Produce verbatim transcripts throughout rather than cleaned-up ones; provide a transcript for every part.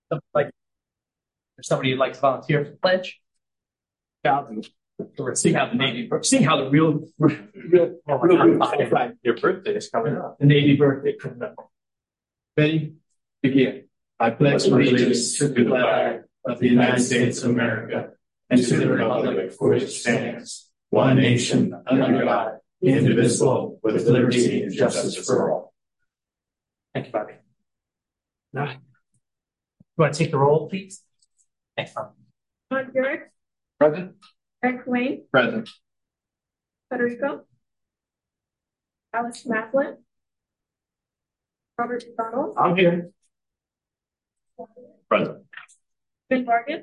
Like, if somebody would like to volunteer for the pledge. Yeah, we're seeing how the Navy, seeing how the real, real, real, real your birthday is coming up. The Navy birthday coming up. Ready? Begin. I pledge allegiance to the flag of the United States of America and to the republic for which it stands, one nation under God, indivisible, with liberty and justice for all. Thank you, Bobby. All right. You want to take the roll, please? Thanks, Bob. John Garrett. Present. Eric Wayne. Present. Federico. Alex Maslin. Robert McDonald. I'm here. Present. Ben Morgan.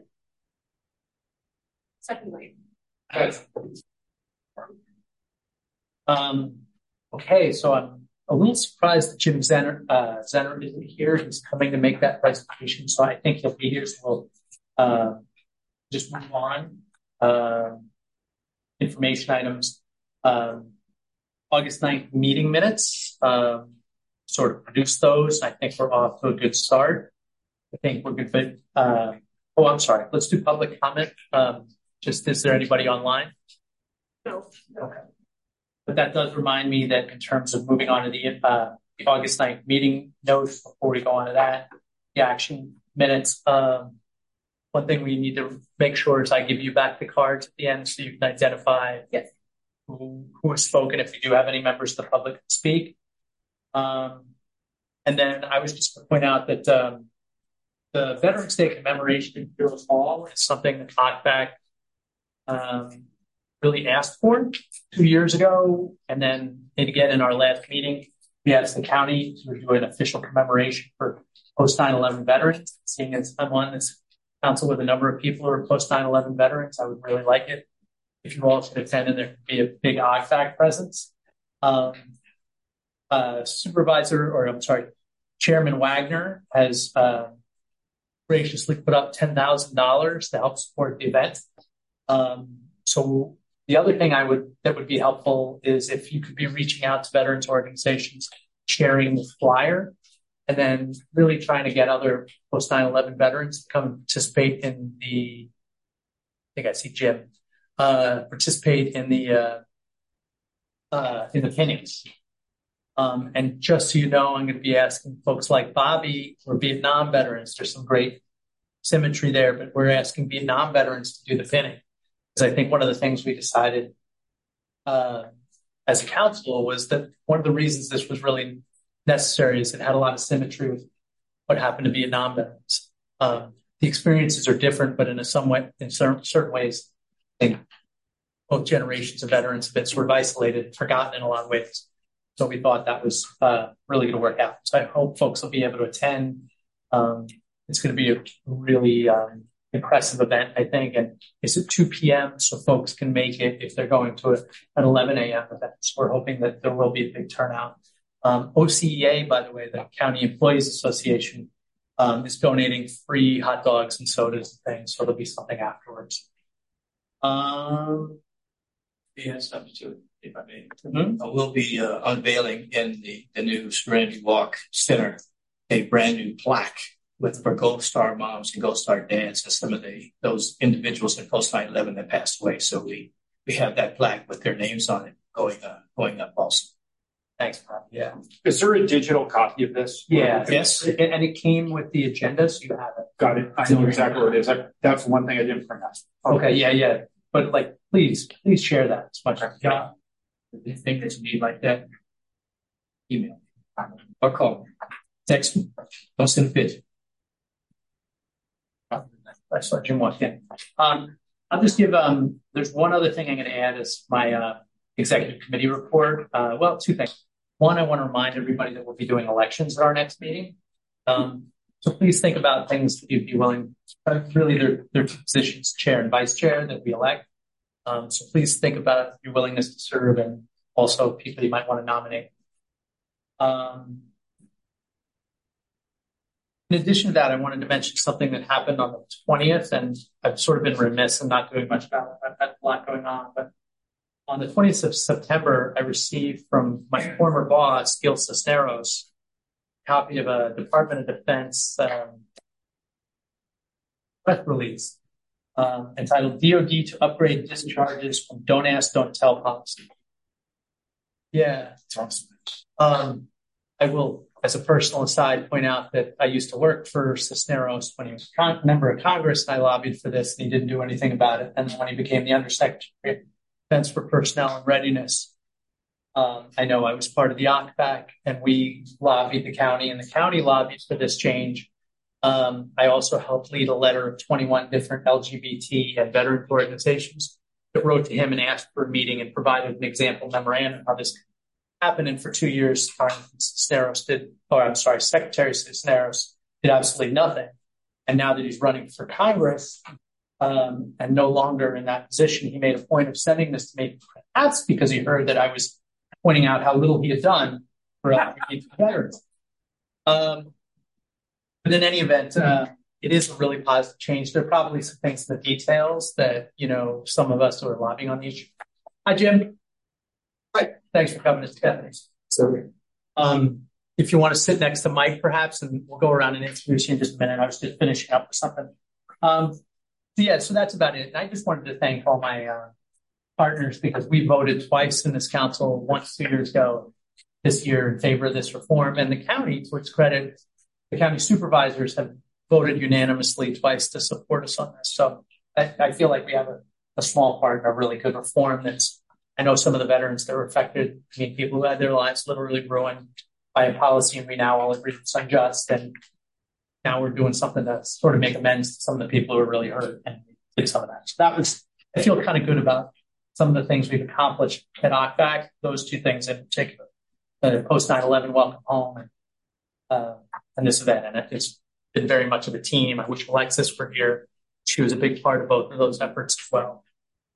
Second Wayne. Um, okay, so I'm a little surprised that Jim Zenner, uh, Zenner isn't here. He's coming to make that presentation, so I think he'll be here. So we'll uh, just move on. Uh, information items. Um, August ninth meeting minutes. Um, sort of produce those. I think we're off to a good start. I think we're good. But, uh, oh, I'm sorry. Let's do public comment. Um, just, is there anybody online? No. Okay. But that does remind me that in terms of moving on to the, uh, the August ninth meeting notes, before we go on to that, the action minutes, um, one thing we need to make sure is I give you back the cards at the end so you can identify yes. who, who has spoken, if you do have any members of the public speak. Um, and then I was just going to point out that um, the Veterans Day commemoration in Heroes Hall is something that O C B A C um, really asked for two years ago. And then and again in our last meeting, we asked the county to do an official commemoration for post nine eleven veterans. Seeing as I'm on this council with a number of people who are post nine eleven veterans, I would really like it if you all should attend and there could be a big O C B A C presence. Um, uh, supervisor, or I'm sorry, Chairman Wagner has uh, graciously put up ten thousand dollars to help support the event. Um, so the other thing I would that would be helpful is if you could be reaching out to veterans organizations, sharing the flyer, and then really trying to get other post nine eleven veterans to come participate in the, I think I see Jim, uh, participate in the, uh, uh, in the pinnings. Um, and just so you know, I'm going to be asking folks like Bobby or Vietnam veterans. There's some great symmetry there, but we're asking Vietnam veterans to do the pinning. Because I think one of the things we decided uh, as a council was that one of the reasons this was really necessary is it had a lot of symmetry with what happened to Vietnam veterans. Um, the experiences are different, but in a some way, in certain, certain ways, I think both generations of veterans have been sort of isolated, forgotten in a lot of ways. So we thought that was uh, really going to work out. So I hope folks will be able to attend. Um, it's going to be a really um, impressive event, I think. And it's at two p.m. so folks can make it if they're going to a, an eleven a.m. event. So we're hoping that there will be a big turnout. Um, O C E A, by the way, the County Employees Association, um, is donating free hot dogs and sodas and things. So there'll be something afterwards. Um, Yeah, substitute, if I may. mm-hmm. Uh, we'll be uh, unveiling in the, the new Serenity Walk Center a brand new plaque with for Gold Star moms and Gold Star dads and some of the those individuals in post nine eleven that passed away. So we we have that plaque with their names on it going uh, going up also. Thanks, Bob. Yeah. Is there a digital copy of this? Yeah. Yes. And, and it came with the agenda, so you have it. Got it. I know exactly what it is. I, that's one thing I didn't print out. Okay. Yeah. Yeah. But like, please, please share that as much as you can. If you think that you need like that, email or call, text me. Don't send a picture. I saw Jim walk in. Um, I'll just give, um, there's one other thing I'm going to add as my uh, executive committee report. Uh, well, two things. One, I want to remind everybody that we'll be doing elections at our next meeting. Um, so please think about things that you'd be willing, uh, really their, their two positions, chair and vice chair that we elect. Um, so please think about your willingness to serve and also people you might want to nominate. Um, in addition to that, I wanted to mention something that happened on the twentieth, and I've sort of been remiss in not doing much about it. I've had a lot going on, but on the twentieth of September, I received from my former boss, Gil Cisneros, a copy of a Department of Defense um, press release um, entitled D O D to upgrade discharges from Don't Ask, Don't Tell policy. Yeah. It's awesome. Um, I will, as a personal aside, point out that I used to work for Cisneros when he was a con- member of Congress, and I lobbied for this, and he didn't do anything about it. And when he became the Undersecretary of Defense for Personnel and Readiness, um, I know I was part of the O C B A C, and we lobbied the county, and the county lobbied for this change. Um, I also helped lead a letter of twenty-one different L G B T and veterans organizations that wrote to him and asked for a meeting and provided an example memorandum of how this happened. And for two years, Cisneros did, or I'm sorry, Secretary Cisneros did absolutely nothing. And now that he's running for Congress um, and no longer in that position, he made a point of sending this to me. That's because he heard that I was pointing out how little he had done for advocating for veterans. Um, but in any event, uh, it is a really positive change. There are probably some things in the details that, you know, some of us who are lobbying on the issue. Hi, Jim. Hi. Thanks for coming to Stephanie. So, um, if you want to sit next to Mike, perhaps, and we'll go around and introduce you in just a minute. I was just finishing up with something. Um, so yeah, so that's about it. And I just wanted to thank all my uh, partners because we voted twice in this council, once two years ago, this year in favor of this reform. And the county, to its credit, the county supervisors have voted unanimously twice to support us on this. So I, I feel like we have a, a small part in a really good reform that's, I know some of the veterans that were affected, I mean, people who had their lives literally ruined by a policy, and we now all agree it's unjust. And now we're doing something to sort of make amends to some of the people who were really hurt and did some of that. So that was, I feel kind of good about some of the things we've accomplished at O C B A C, those two things in particular, the post nine eleven welcome home and, uh, and this event. And it's been very much of a team. I wish Alexis were here. She was a big part of both of those efforts as well.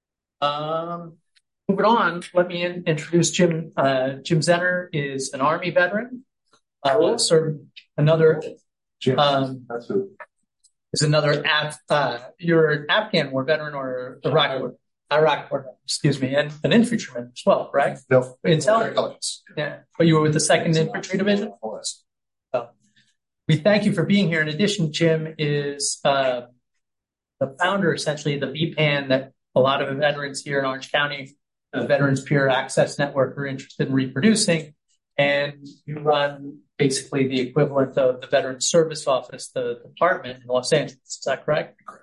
Um, moving on, let me in, introduce Jim. Uh, Jim Zenner is an Army veteran. Uh, served another, Jim, um, that's who. is another Af, uh, you're an Afghan war veteran or Iraq war, Iraq war, excuse me, and an infantryman as well, right? No, intelligence. Yeah, but you were with the Second Infantry Division. So we thank you for being here. In addition, Jim is uh, the founder, essentially, of the V PAN that a lot of the veterans here in Orange County, the Veterans Peer Access Network, are interested in reproducing. And you run basically the equivalent of the Veterans Service Office, the department in Los Angeles. Is that correct? Correct.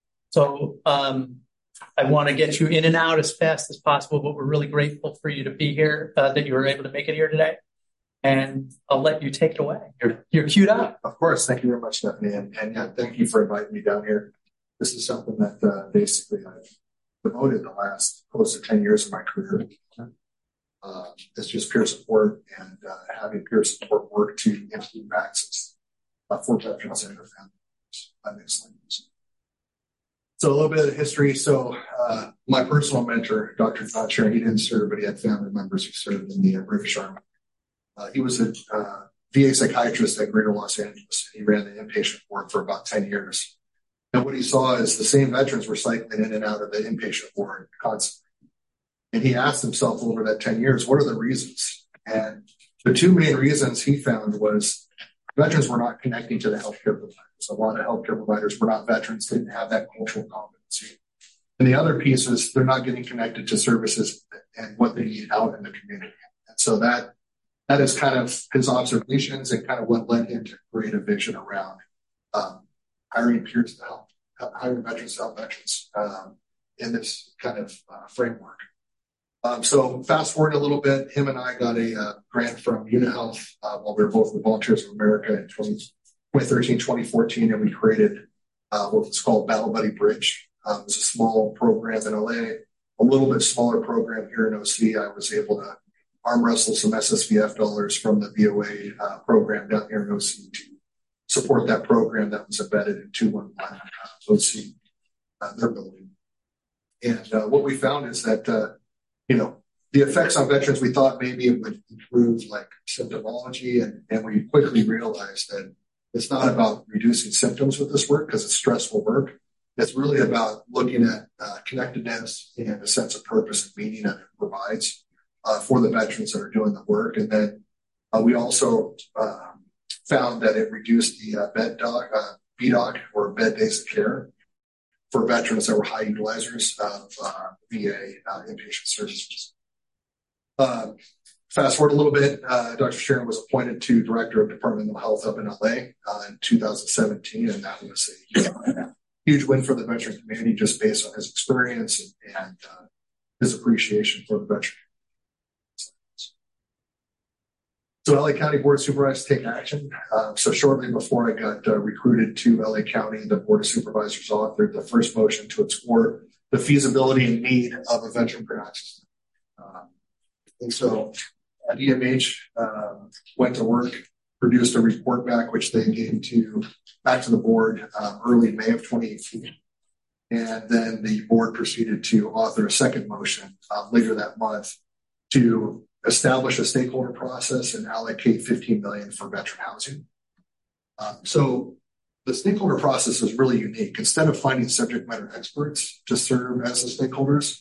So um, I want to get you in and out as fast as possible, but we're really grateful for you to be here, uh, that you were able to make it here today. And I'll let you take it away. You're, you're queued up. Of course. Thank you very much, Stephanie. And, and yeah, thank you for inviting me down here. This is something that uh, basically I've promoted the last close to ten years of my career. Uh, it's just peer support and uh, having peer support work to improve access uh, for veterans and their families by mixed language. So a little bit of history. So uh, my personal mentor, Doctor John Sharon, he didn't serve, but he had family members who served in the uh, British Army. Uh, he was a uh, V A psychiatrist at Greater Los Angeles. He ran the inpatient ward for about ten years. And what he saw is the same veterans were cycling in and out of the inpatient ward constantly. And he asked himself over that ten years, what are the reasons? And the two main reasons he found was veterans were not connecting to the healthcare providers. A lot of healthcare providers were not veterans, didn't have that cultural competency. And the other piece is they're not getting connected to services and what they need out in the community. And so that that is kind of his observations and kind of what led him to create a vision around um, hiring peers to help, hiring veterans to help veterans um, in this kind of uh, framework. Um, so fast forward a little bit, him and I got a uh, grant from UniHealth uh, while we were both with Volunteers of America in twenty thirteen, twenty fourteen, and we created uh, what was called Battle Buddy Bridge. Um, it was a small program in L A, a little bit smaller program here in O C. I was able to arm wrestle some S S V F dollars from the V O A uh, program down here in O C to support that program that was embedded in two one one uh, O C, uh, their building. And uh, what we found is that uh, you know, the effects on veterans, we thought maybe it would improve like symptomology. And, and we quickly realized that it's not about reducing symptoms with this work because it's stressful work. It's really about looking at uh, connectedness and a sense of purpose and meaning that it provides uh, for the veterans that are doing the work. And then uh, we also uh, found that it reduced the uh, bed doc, uh, B D O C, or bed days of care, for veterans that were high utilizers of uh, V A uh, inpatient services. Uh, fast forward a little bit, uh, Doctor Sharon was appointed to Director of Department of Mental Health up in L A uh, in two thousand seventeen, and that was a huge, huge win for the veteran community just based on his experience and, and uh, his appreciation for the veteran. So L A County Board of Supervisors take action. Uh, so shortly before I got uh, recruited to L A County, the Board of Supervisors authored the first motion to explore the feasibility and need of a veteran per access. Uh, and so D M H uh, went to work, produced a report back, which they gave to back to the board uh, early May of twenty eighteen. And then the board proceeded to author a second motion uh, later that month to establish a stakeholder process and allocate fifteen million dollars for veteran housing. Um, so the stakeholder process is really unique. Instead of finding subject matter experts to serve as the stakeholders,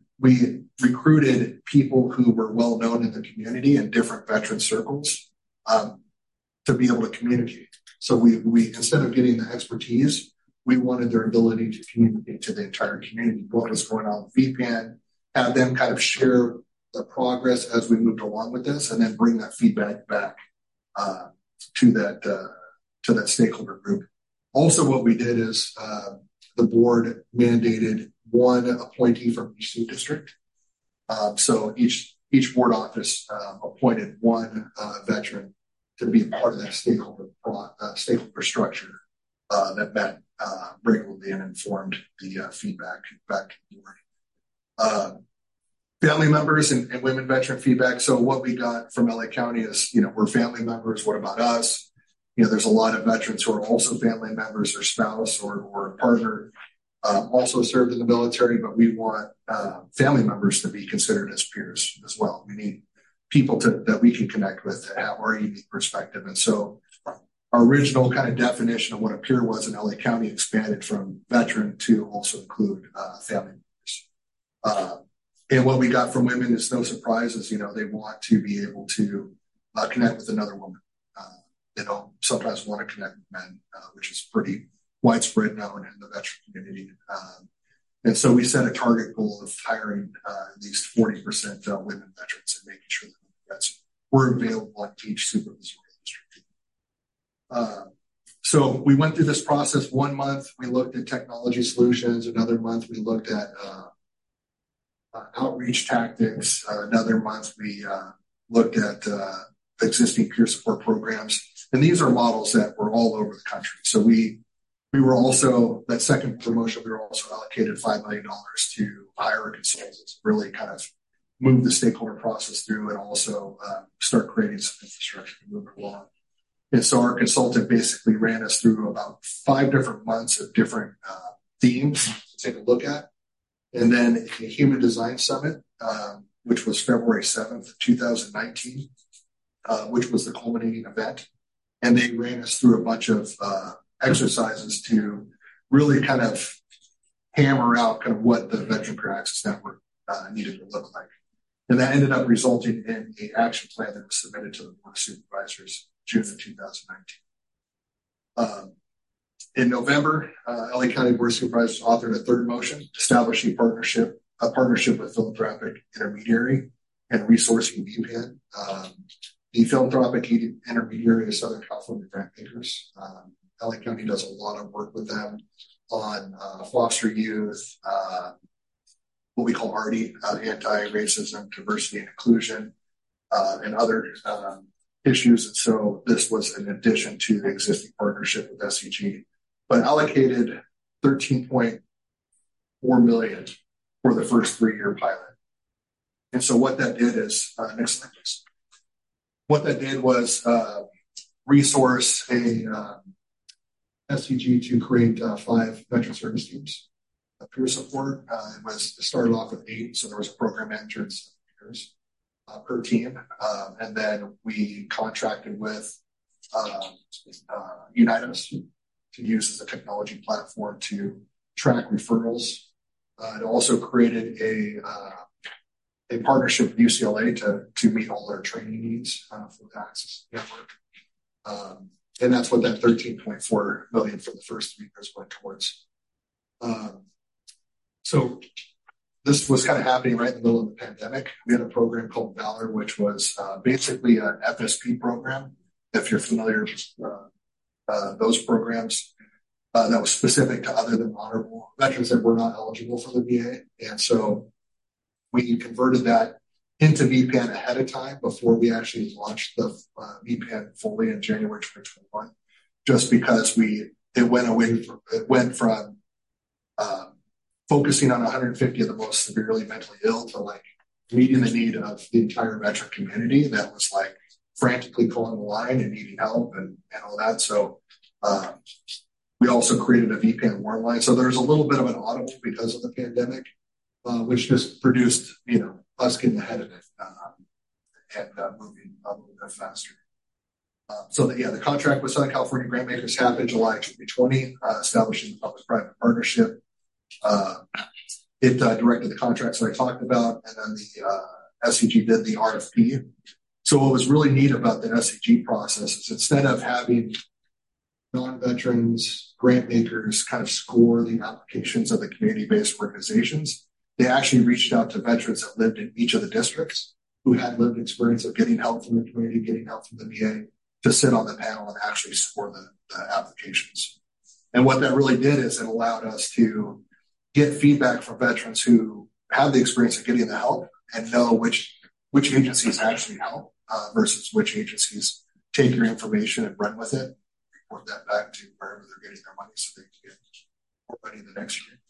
we recruited people who were well known in the community in different veteran circles um, to be able to communicate. So we, we instead of getting the expertise, we wanted their ability to communicate to the entire community what was going on with V P N, have them kind of share the progress as we moved along with this, and then bring that feedback back uh, to that uh, to that stakeholder group. Also, what we did is uh, the board mandated one appointee from each district. Um, so each each board office uh, appointed one uh, veteran to be part of that stakeholder uh, stakeholder structure uh, that met uh, regularly and informed the uh, feedback back to the board. Uh, Family members and, and women veteran feedback. So what we got from L A County is, you know, we're family members. What about us? You know, there's a lot of veterans who are also family members, or spouse or, or a partner um, also served in the military, but we want uh, family members to be considered as peers as well. We need people to, that we can connect with that have our unique perspective. And so our original kind of definition of what a peer was in L A County expanded from veteran to also include uh, family members. Uh, And what we got from women is no surprises. You know, they want to be able to uh, connect with another woman. Uh, they don't sometimes want to connect with men, uh, which is pretty widespread now in the veteran community. Um, and so we set a target goal of hiring uh, at least forty percent uh, women veterans and making sure that vets were available at each supervisory district. Uh, so we went through this process. One month we looked at technology solutions. Another month we looked at uh, Uh, outreach tactics. Uh, another month we uh, looked at uh, existing peer support programs, and these are models that were all over the country. So we we were also, that second promotion, we were also allocated five million dollars to hire a consultant to really kind of move the stakeholder process through, and also uh, start creating some infrastructure to move it along. And so our consultant basically ran us through about five different months of different uh, themes to take a look at. And then a Human Design Summit, um, which was February seventh, two thousand nineteen, uh, which was the culminating event. And they ran us through a bunch of uh, exercises to really kind of hammer out kind of what the Veteran Peer Access Network uh, needed to look like. And that ended up resulting in an action plan that was submitted to the Board of Supervisors June of two thousand nineteen. Um, In November, uh, L A County Board of Supervisors authored a third motion establishing partnership, a partnership with philanthropic intermediary and resourcing V P N. Um, the philanthropic intermediary is Southern California Grant Makers. Um, L A County does a lot of work with them on uh, foster youth, uh, what we call A R D I, uh, anti-racism, diversity and inclusion, uh, and other um, issues. And so this was an addition to the existing partnership with S C G, but allocated thirteen point four million dollars for the first three-year pilot. And so what that did is, uh, next slide, please. What that did was uh, resource a uh, S C G to create uh, five veteran service teams. Uh, peer support uh, it was it started off with eight, so there was a program manager and seven peers uh, per team, um, and then we contracted with uh, uh, Unitas to use as a technology platform to track referrals. Uh, it also created a uh, a partnership with U C L A to to meet all their training needs uh, for the Access Network. Um, and that's what that thirteen point four million for the first three years went towards. Um, so this was kind of happening right in the middle of the pandemic. We had a program called Valor, which was uh, basically an F S P program. If you're familiar with uh, uh, those programs, uh, that was specific to other than honorable veterans that were not eligible for the V A. And so we converted that into V PAN ahead of time before we actually launched the uh, V PAN fully in January twenty twenty-one, just because we it went away from it went from um, focusing on one hundred fifty of the most severely mentally ill to like meeting the need of the entire veteran community that was like frantically calling the line and needing help and, and all that. So um, we also created a V PAN warm line. So there's a little bit of an audible because of the pandemic, uh, which just produced, you know, us getting ahead of it um, and uh, moving a little bit faster. Uh, so that, yeah, the contract with Southern California Grantmakers happened July twenty twenty, uh, establishing the public-private partnership. Uh, it uh, directed the contracts that I talked about, and then the uh, S C G did the R F P. So what was really neat about the S C G process is instead of having non-veterans, grant makers kind of score the applications of the community-based organizations, they actually reached out to veterans that lived in each of the districts who had lived experience of getting help from the community, getting help from the V A to sit on the panel and actually score the, the applications. And what that really did is it allowed us to get feedback from veterans who have the experience of getting the help and know which which agencies actually help uh, versus which agencies take your information and run with it, report that back to wherever they're getting their money so they can get more money the next year.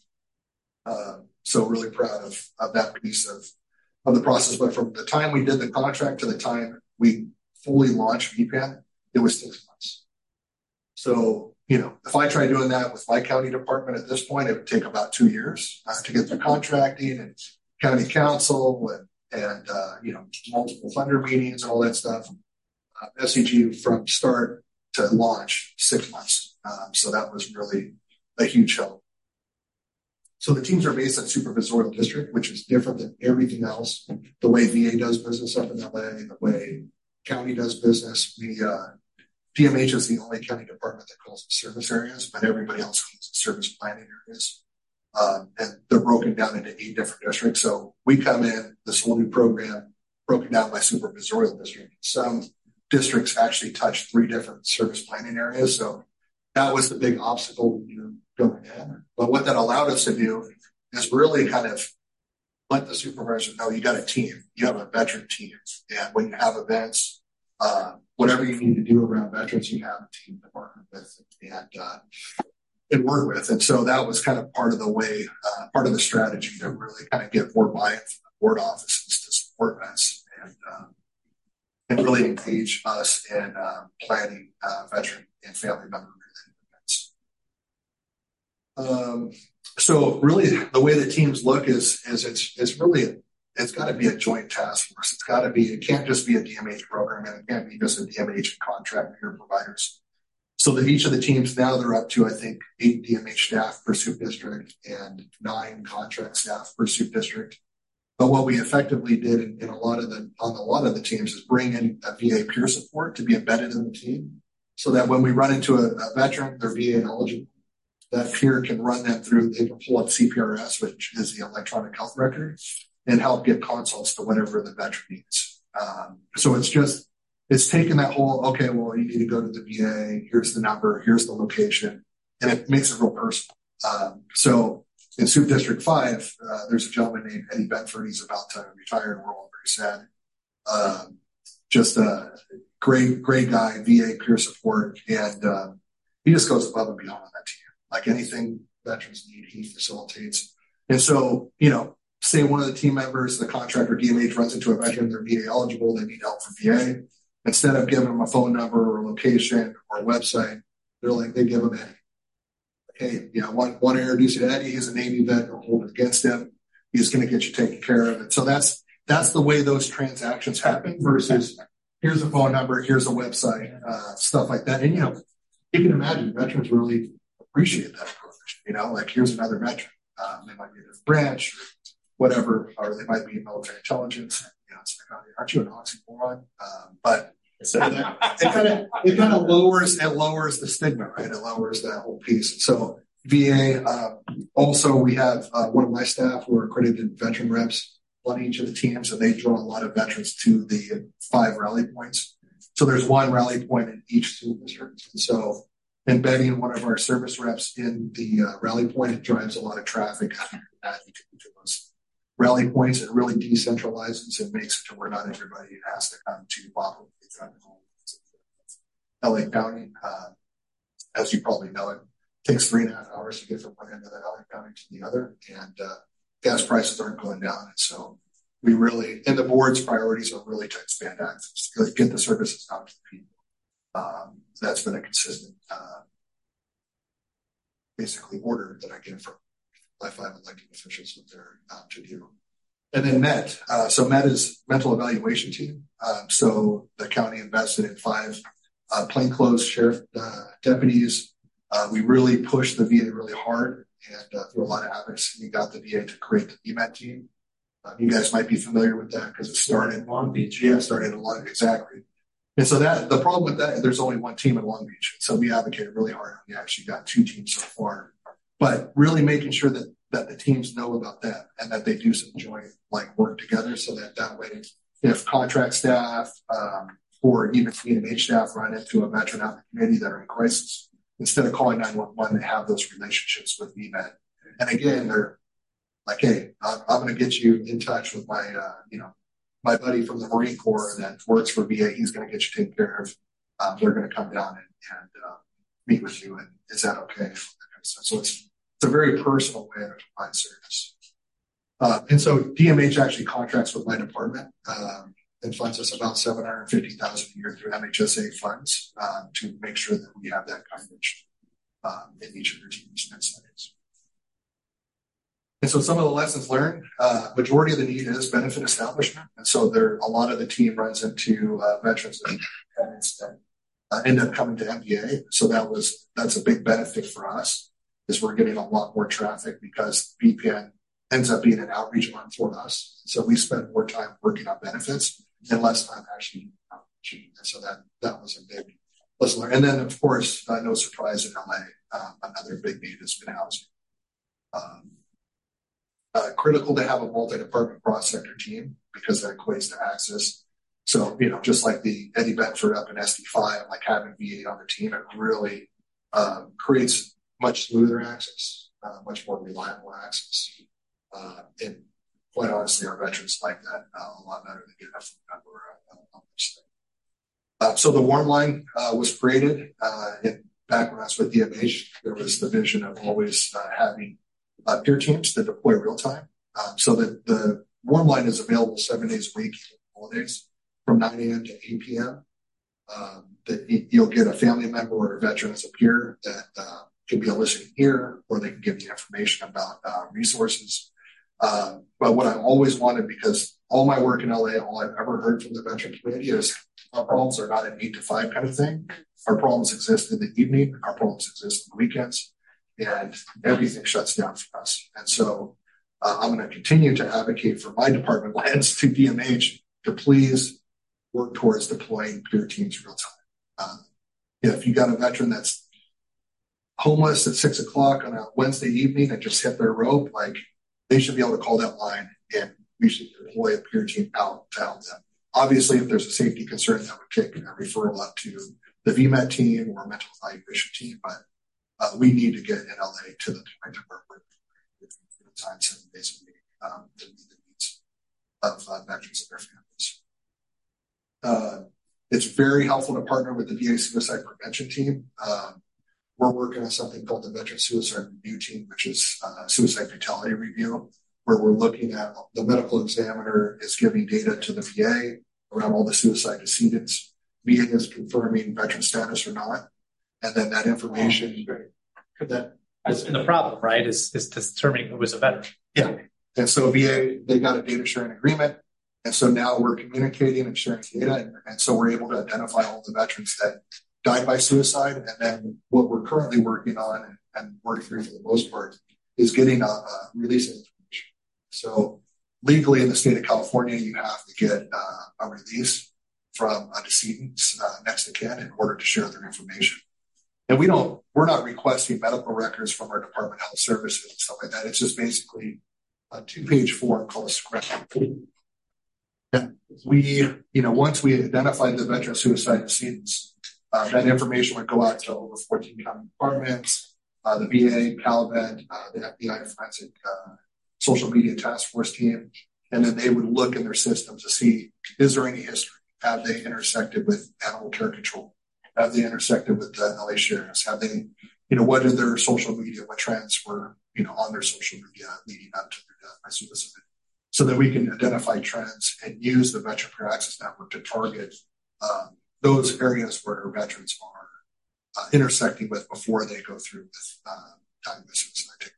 Um, so really proud of, of that piece of, of the process. But from the time we did the contract to the time we fully launched V PAN, it was six months. So, you know, if I try doing that with my county department at this point, it would take about two years uh, to get through contracting and county council and, and uh, you know, multiple funder meetings and all that stuff. Uh, S C G from start to launch, six months. Um, so that was really a huge help. So the teams are based in Supervisorial District, which is different than everything else. The way V A does business up in L A, the way county does business. We, uh, D M H is the only county department that calls it service areas, but everybody else calls it service planning areas. Um, and they're broken down into eight different districts. So we come in, this whole new program, broken down by Supervisorial District. Some districts actually touch three different service planning areas. So that was the big obstacle we knew going in. But what that allowed us to do is really kind of let the supervisor know you got a team, you have a veteran team. And when you have events, uh, whatever you need to do around veterans, you have a team to partner with and, uh, and work with. And so that was kind of part of the way, uh, part of the strategy to really kind of get more buy-in from the board offices to support vets and, um, and really engage us in uh, planning uh, veteran and family member events. Um, so really the way the teams look is, is it's, it's really, it's got to be a joint task force. It's got to be, it can't just be a D M H program and it can't be just a D M H contract for your providers. So that each of the teams now they're up to, I think, eight D M H staff per soup district and nine contract staff per soup district. But what we effectively did in, in a lot of the on a lot of the teams is bring in a V A peer support to be embedded in the team, so that when we run into a, a veteran, they're V A eligible. That peer can run them through. They can pull up C P R S, which is the electronic health record, and help get consults to whatever the veteran needs. Um, so it's just it's taking that whole okay, well, you need to go to the V A. Here's the number. Here's the location, and it makes it real personal. Um, so. In Soup District five, uh, there's a gentleman named Eddie Benford. He's about to retire, and we're all very sad. Um, just a great, great guy, V A peer support, and uh, he just goes above and beyond on that team. Like anything veterans need, he facilitates. And so, you know, say one of the team members, the contractor D M H runs into a veteran, they're V A eligible, they need help from V A. Instead of giving them a phone number or a location or a website, they're like, they give them Eddie. Hey, you know, want, want to introduce you to Eddie. He's a Navy vet. Don't hold it against him. He's going to get you taken care of. And so that's that's the way those transactions happen versus here's a phone number, here's a website, uh, stuff like that. And, you know, you can imagine veterans really appreciate that approach. You know, like here's another veteran. Um, they might be a different branch or whatever, or they might be in military intelligence. You know, it's like, oh, aren't you an oxymoron? Um, but So that, it kind of it kind of lowers it lowers the stigma, right? It lowers that whole piece. So V A, uh, also we have uh, one of my staff who are accredited veteran reps on each of the teams, and they draw a lot of veterans to the five rally points. So there's one rally point in each school district. And so embedding one of our service reps in the uh, rally point, it drives a lot of traffic at each of those rally points. It really decentralizes and makes it to where not everybody has to come to Buffalo, L A County. Uh, as you probably know, it takes three and a half hours to get from one end of the L A County to the other, and uh, gas prices aren't going down. And so we really, and the board's priorities are really to expand access, to get the services out to the people. Um, that's been a consistent, uh, basically order that I get from my five elected officials with their uh, to do. And then M E T. Uh, so M E T is mental evaluation team. Um, so the county invested in five uh, plainclothes sheriff uh, deputies. Uh, we really pushed the V A really hard, and uh, through a lot of advocacy, we got the V A to create the V M E T team. Uh, you guys might be familiar with that because it started in Long Beach. Yeah, it started in Long Beach, exactly. And so that the problem with that, there's only one team in Long Beach. So we advocated really hard. We actually got two teams so far, but really making sure that that the teams know about that and that they do some joint like work together, so that that way, if contract staff um, or even E M H staff run into a veteran out in the community that are in crisis, instead of calling nine one one, they have those relationships with V M E T. And again, they're like, hey, I'm, I'm going to get you in touch with my, uh, you know, my buddy from the Marine Corps that works for V A. He's going to get you taken care of. Um, they're going to come down and, and uh, meet with you. And is that okay? So it's it's a very personal way to provide service. Uh, and so D M H actually contracts with my department um, and funds us about seven hundred fifty thousand dollars a year through M H S A funds uh, to make sure that we have that coverage um, in each of their teams and settings. And so some of the lessons learned, uh, majority of the need is benefit establishment. And so there, a lot of the team runs into uh, veterans that uh, end up coming to M V A. So that was, that's a big benefit for us, is we're getting a lot more traffic because B P N ends up being an outreach arm for us. So we spend more time working on benefits and less time actually outreaching. And so that, that was a big lesson learned. And then of course, uh, no surprise in L A, uh, another big need has been housing. Um, Uh, critical to have a multi-department cross-sector team because that equates to access. So, you know, just like the Eddie Benford up in S D five, like having V A on the team, it really um, creates much smoother access, uh, much more reliable access. Uh, and quite honestly, our veterans like that uh, a lot better than getting a phone number. Uh, so the warm line uh, was created uh, in, back when I was with D M H. There was the vision of always uh, having Uh, peer teams that deploy real time, um, so that the warm line is available seven days a week, holidays, from nine a.m. to eight p.m. Um, that you'll get a family member or a veteran as a peer that uh, can be a listening ear, or they can give you information about uh, resources. Uh, but what I always wanted, because all my work in L A, all I've ever heard from the veteran community is our problems are not an eight to five kind of thing. Our problems exist in the evening. Our problems exist on the weekends. And everything shuts down for us. And so uh, I'm going to continue to advocate for my department lands to D M H to please work towards deploying peer teams real time. Uh, if you got a veteran that's homeless at six o'clock on a Wednesday evening and just hit their rope, like they should be able to call that line and we should deploy a peer team out to help them. Obviously, if there's a safety concern, that would kick a referral up to the V M E T team or a mental evaluation team, but Uh, we need to get in L A to the point of where we're the time seven days a week um, to meet the needs of uh, veterans and their families. Uh, it's very helpful to partner with the V A suicide prevention team. Um, we're working on something called the Veteran Suicide Review Team, which is uh, suicide fatality review, where we're looking at the medical examiner is giving data to the V A around all the suicide decedents. V A is confirming veteran status or not. And then that information, could that that's been the problem, right? Is is determining who was a veteran. Yeah. And so V A, they got a data sharing agreement. And so now we're communicating and sharing data. And, and so we're able to identify all the veterans that died by suicide. And then what we're currently working on and, and working through for the most part is getting a, a release of information. So legally in the state of California, you have to get uh, a release from a decedent uh, next of kin in order to share their information. And we don't, we're not requesting medical records from our Department of Health Services and stuff like that. It's just basically a two-page form called a script. Yeah, we, you know, once we identified the veteran suicide decedents, uh, that information would go out to over fourteen county departments, uh, the V A, CalVet, uh, the F B I forensic uh, social media task force team, and then they would look in their systems to see, is there any history? Have they intersected with animal care control? Have they intersected with the L A sheriffs? Have they, you know, what are their social media, what trends were, you know, on their social media leading up to their death by suicide? So that we can identify trends and use the Veteran Care Access Network to target um, those areas where veterans are uh, intersecting with before they go through with uh, dying with suicide.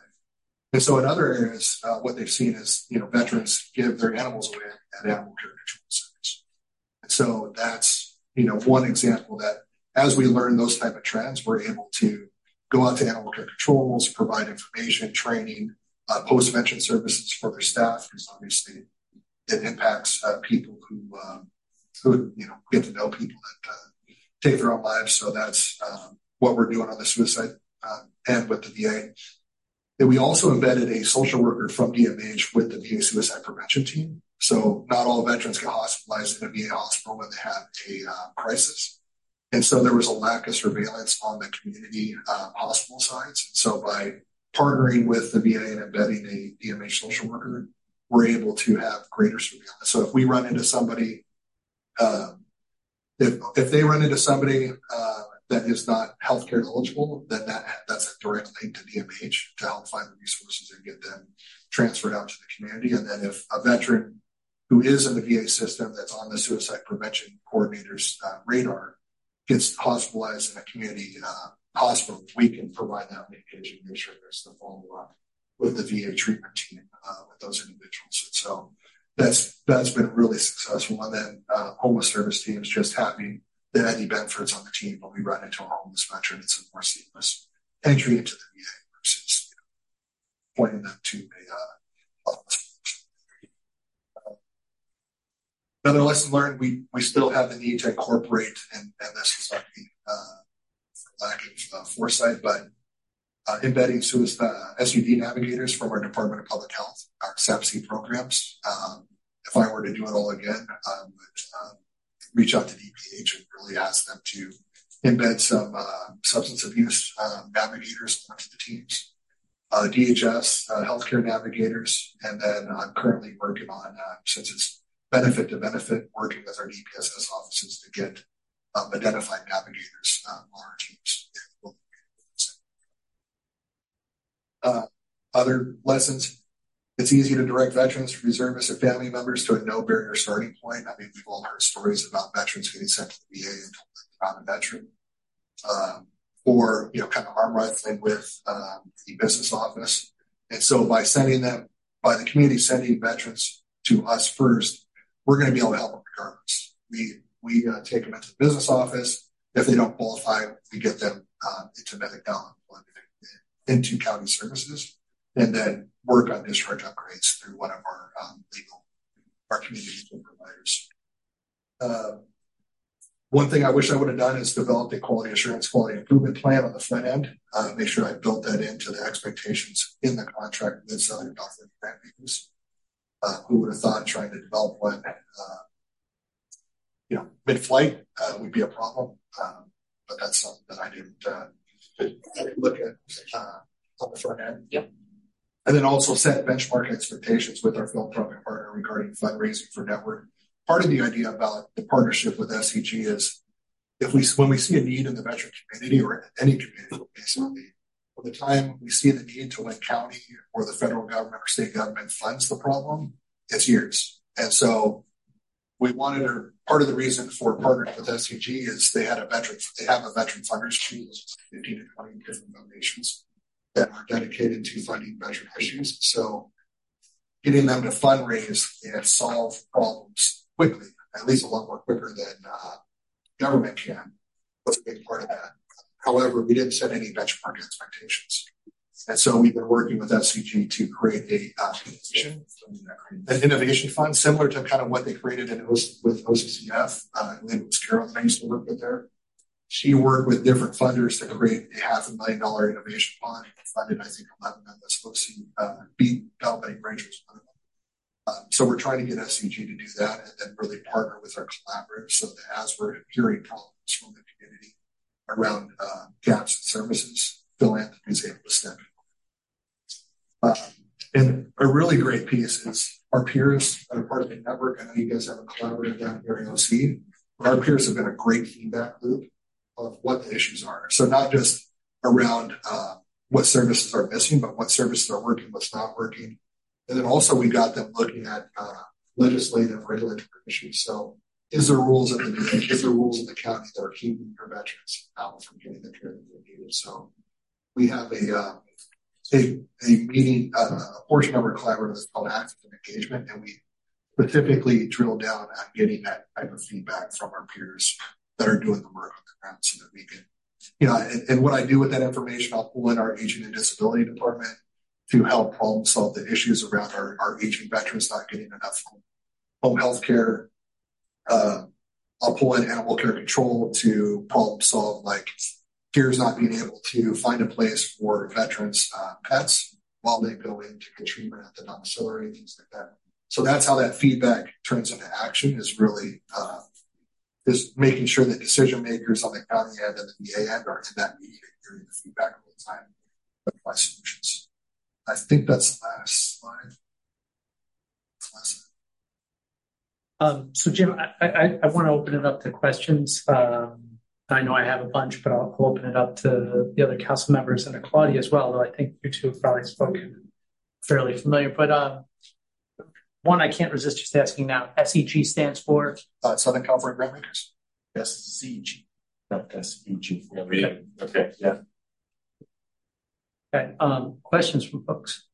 And so in other areas, uh, what they've seen is, you know, veterans give their animals away at animal care control centers. And so that's, you know, one example that as we learn those type of trends, we're able to go out to animal care controls, provide information, training, uh, post-vention services for their staff, because obviously it impacts uh, people who, um, who, you know, get to know people that uh, take their own lives. So that's um, what we're doing on the suicide uh, end with the V A. And we also embedded a social worker from D M H with the V A suicide prevention team. So not all veterans get hospitalized in a V A hospital when they have a uh, crisis. And so there was a lack of surveillance on the community uh, hospital sides. And so by partnering with the V A and embedding a D M H social worker, we're able to have greater surveillance. So if we run into somebody, uh, if if they run into somebody uh, that is not healthcare eligible, then that that's a direct link to D M H to help find the resources and get them transferred out to the community. And then if a veteran who is in the V A system that's on the suicide prevention coordinator's uh, radar gets hospitalized in a community uh, hospital, we can provide that medication, make sure there's the follow-up with the V A treatment team uh, with those individuals. And so that's that's been really successful. And then uh, homeless service teams, just having the Eddie Benford's on the team when we run into a homeless veteran, it's a more seamless entry into the V A versus, you know, pointing them to a uh, another lesson learned, we we still have the need to incorporate, and, and this is not the uh, for lack of uh, foresight, but uh, embedding suicide, uh, S U D navigators from our Department of Public Health, our S A P C programs. Um, if I were to do it all again, I would um, reach out to D P H and really ask them to embed some uh, substance abuse uh, navigators onto the teams. Uh, D H S, uh, healthcare navigators, and then I'm currently working on, uh, since it's benefit to benefit, working with our D P S S offices to get um, identified navigators um, on our teams. Uh, other lessons, it's easy to direct veterans, reservists, and family members to a no barrier starting point. I mean, we've all heard stories about veterans getting sent to the V A and told that they're not a veteran. Um, or, you know, kind of arm wrestling with um, the business office. And so by sending them, by the community sending veterans to us first, we're going to be able to help them regardless. We we uh, take them into the business office. If they don't qualify, we get them uh, into Medi-Cal, into county services, and then work on discharge upgrades through one of our um, legal, our community legal providers. Uh, one thing I wish I would have done is developed a quality assurance, quality improvement plan on the front end. Uh, make sure I built that into the expectations in the contract with Southern California grant makers. Uh, who would have thought trying to develop one, uh, you know, mid-flight uh, would be a problem. Um, but that's something that I didn't, uh, didn't look at uh, on the front end. Yep. And then also set benchmark expectations with our philanthropic partner regarding fundraising for network. Part of the idea about the partnership with S C G is if we, when we see a need in the veteran community or any community, basically, by the time we see the need to when county or the federal government or state government funds the problem, it's years. And so we wanted to, part of the reason for partnering with S C G is they had a veteran, they have a veteran funders sheet, fifteen to twenty different foundations that are dedicated to funding veteran issues. So getting them to fundraise and solve problems quickly, at least a lot more quicker than uh, government can, was a big part of that. However, we didn't set any benchmark expectations. And so we've been working with S C G to create a uh, innovation, an innovation fund similar to kind of what they created in with O C C F. Uh, I believe it was Carol that I used to work with there. She worked with different funders to create a half a million dollar innovation fund. Funded, I think, eleven of those. O C uh, B Galvanic Bridge was one of them. Um, so we're trying to get S C G to do that and then really partner with our collaborators so that as we're hearing problems from the community around uh, gaps in services, philanthropy is able to step in. Um, and a really great piece is our peers that are part of the network. I know you guys have a collaborator down here in O C, but our peers have been a great feedback loop of what the issues are. So not just around uh, what services are missing, but what services are working, what's not working. And then also we got them looking at uh, legislative regulatory issues. So is there rules in the is there rules in the county that are keeping your veterans out from getting the care that they need? So we have a uh, a, a meeting, uh, a portion of our collaborative that's called active engagement, and we specifically drill down on getting that type of feedback from our peers that are doing the work on the ground so that we can, you know, and, and what I do with that information, I'll pull in our aging and disability department to help problem solve the issues around our, our aging veterans not getting enough home, home health care. Uh, I'll pull in animal care control to problem solve like peers not being able to find a place for veterans' uh, pets while they go in to get treatment at the domiciliary, things like that. So that's how that feedback turns into action is really uh, is making sure that decision makers on the county end and the V A end are in that meeting and hearing the feedback all the time with my solutions. I think that's the last slide. Last Um, so Jim, I, I, I want to open it up to questions. Um, I know I have a bunch, but I'll open it up to the other council members and to Claudia as well, though I think you two have probably spoken fairly familiar. But um, one, I can't resist just asking now. S E G stands for? uh, Southern California Grantmakers. S C G, not S E G. Yeah, we did. Okay, yeah. Okay. Um, questions from folks?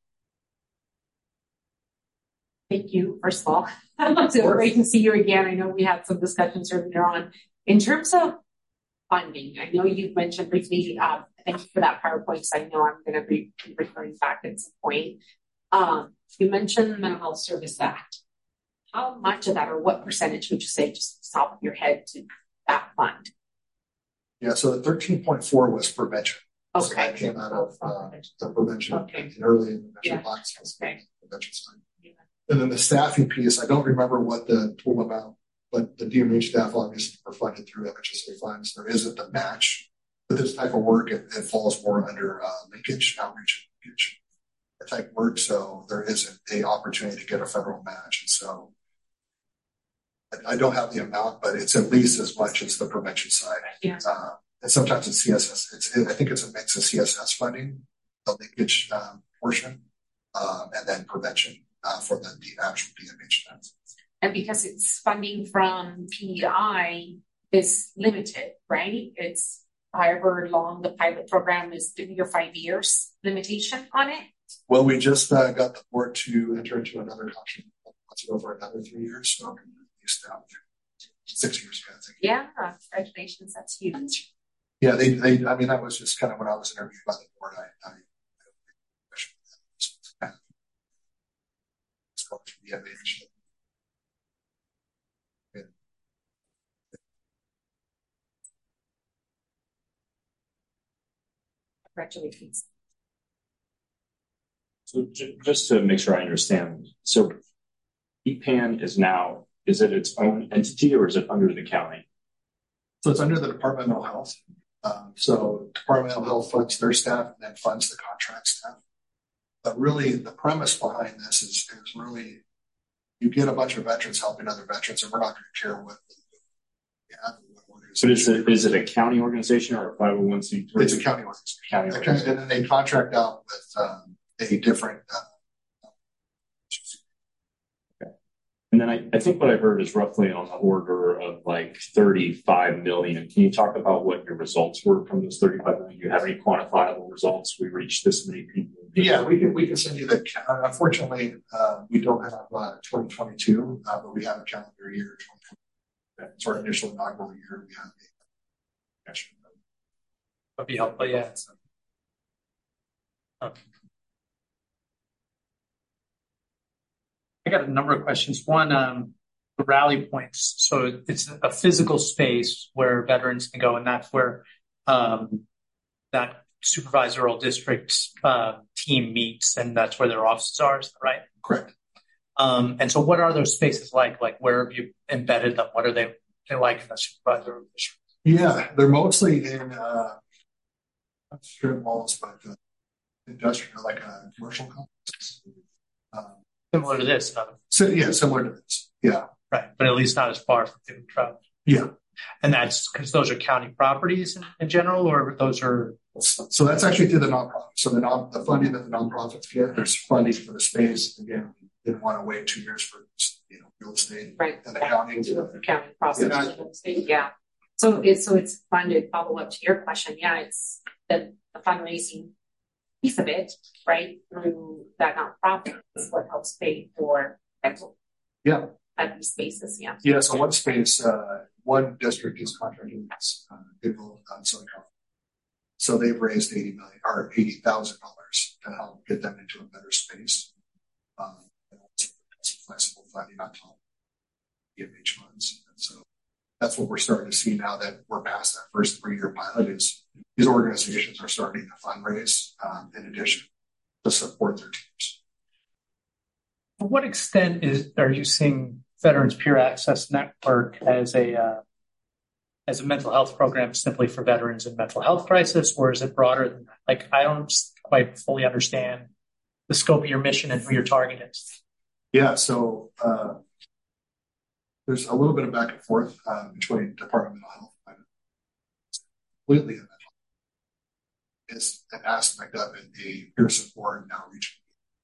Thank you, first of all. It's great to see you again. I know we had some discussions earlier on. In terms of funding, I know you've mentioned briefly, uh, thank you for that PowerPoint, because I know I'm going to be referring back at some point. Um, you mentioned the Mental Health Service Act. How much of that, or what percentage would you say, just top of your head, to that fund? Yeah, so the thirteen point four was prevention. Okay. So that came out of uh, the prevention Okay. and early intervention Yeah. lines. Okay. Prevention side. Yeah. And then the staffing piece, I don't remember what the total amount, but the D M H staff obviously are funded through M H S A funds. There isn't a match with this type of work. It, it falls more under uh, linkage, outreach, linkage type work. So there isn't a opportunity to get a federal match. And so I, I don't have the amount, but it's at least as much as the prevention side. Yeah. Uh, and sometimes it's C S S. It's, it, I think it's a mix of C S S funding, the linkage um, portion, um, and then prevention uh, for the, the actual D M H funds. And because it's funding from P E I is limited, right? It's however long the pilot program is, three or five years limitation on it. Well, we just uh, got the board to enter into another contract over another three years. So six years ago, I think. Yeah, congratulations. That's huge. Yeah, they, they, I mean, that was just kind of when I was interviewed by the board. I, I, I it's called the M H. Yeah. Congratulations. So j- just to make sure I understand, so E P A N is now, is it its own entity or is it under the county? So it's under the Department of Mental Health. Um, so Department of Mental Health funds their staff and then funds the contract staff. But really the premise behind this is, is really you get a bunch of veterans helping other veterans and we're not going to care what we have. So is it, is it a county organization or a five oh one c three? It's a county organization. County organization. And then they contract out with um, a different. Uh, okay. And then I, I think what I heard is roughly on the order of like thirty-five million. Can you talk about what your results were from those thirty-five million? Do you have any quantifiable results? We reached this many people. Yeah, we can we can send you the. Uh, unfortunately, uh, we don't have uh, twenty twenty-two, uh, but we have a calendar year. It's our initial inaugural year. We have a. That'd be helpful, yeah. Okay. I got a number of questions. One, um, the rally points. So it's a physical space where veterans can go, and that's where um, that supervisorial district uh, team meets, and that's where their offices are. Is that right? Correct. Um, and so, what are those spaces like? Like, where have you embedded them? What are they, they like in the supervisorial district? Yeah, they're mostly in uh, not strip malls, but uh, industrial, like a commercial complex. Um, Similar to this, uh, so yeah, similar to this. Yeah, right? But at least not as far from the travel. yeah. And that's because those are county properties in, in general, or those are. So that's actually through the nonprofit. So the non the funding that the nonprofits get, there's funding for the space. Again, we didn't want to wait two years for you know real estate Right. and accounting. The county process. Yeah. yeah. So it's so it's funded. Follow up to your question. Yeah, it's the, the fundraising piece of it, right? Through that nonprofit is what helps pay for rental. Yeah. At these spaces. Yeah. Yeah. So one space, uh, one district is contracting with uh, people on Southern California. So they've raised eighty million or eighty thousand dollars to help get them into a better space. Um, and also some flexible funding on top of E M H funds. And so that's what we're starting to see now that we're past that first three-year pilot. Is these organizations are starting to fundraise um, in addition to support their teams. To what extent is are you seeing Veterans Peer Access Network as a uh, as a mental health program simply for veterans in mental health crisis, or is it broader than that? Like, I don't quite fully understand the scope of your mission and who your target is. Yeah, so uh, there's a little bit of back and forth uh, between Department of Mental Health and completely in mental health. Is an aspect of it, a peer support and outreach.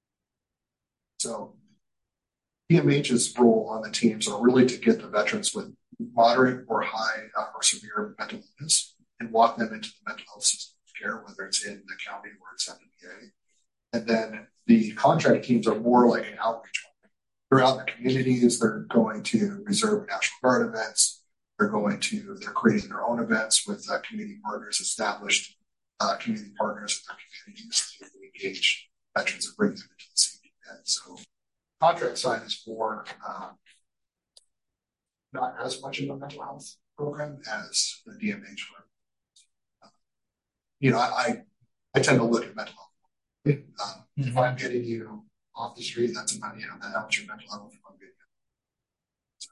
So E M H's role on the teams are really to get the veterans with moderate or high uh, or severe mental illness and walk them into the mental health system of care, whether it's in the county or it's at the V A. And then the contract teams are more like an outreach. Throughout the communities, they're going to reserve National Guard events. They're going to, they're creating their own events with uh, community partners, established uh, community partners with their communities to engage veterans and bring them into the safety net. So contract side is more um, not as much of a mental health program as the D M H one. Uh, you know, I I tend to look at mental health. Um, mm-hmm. If I'm getting you off the street, that's about, you know, that helps your mental health. If I'm getting you. So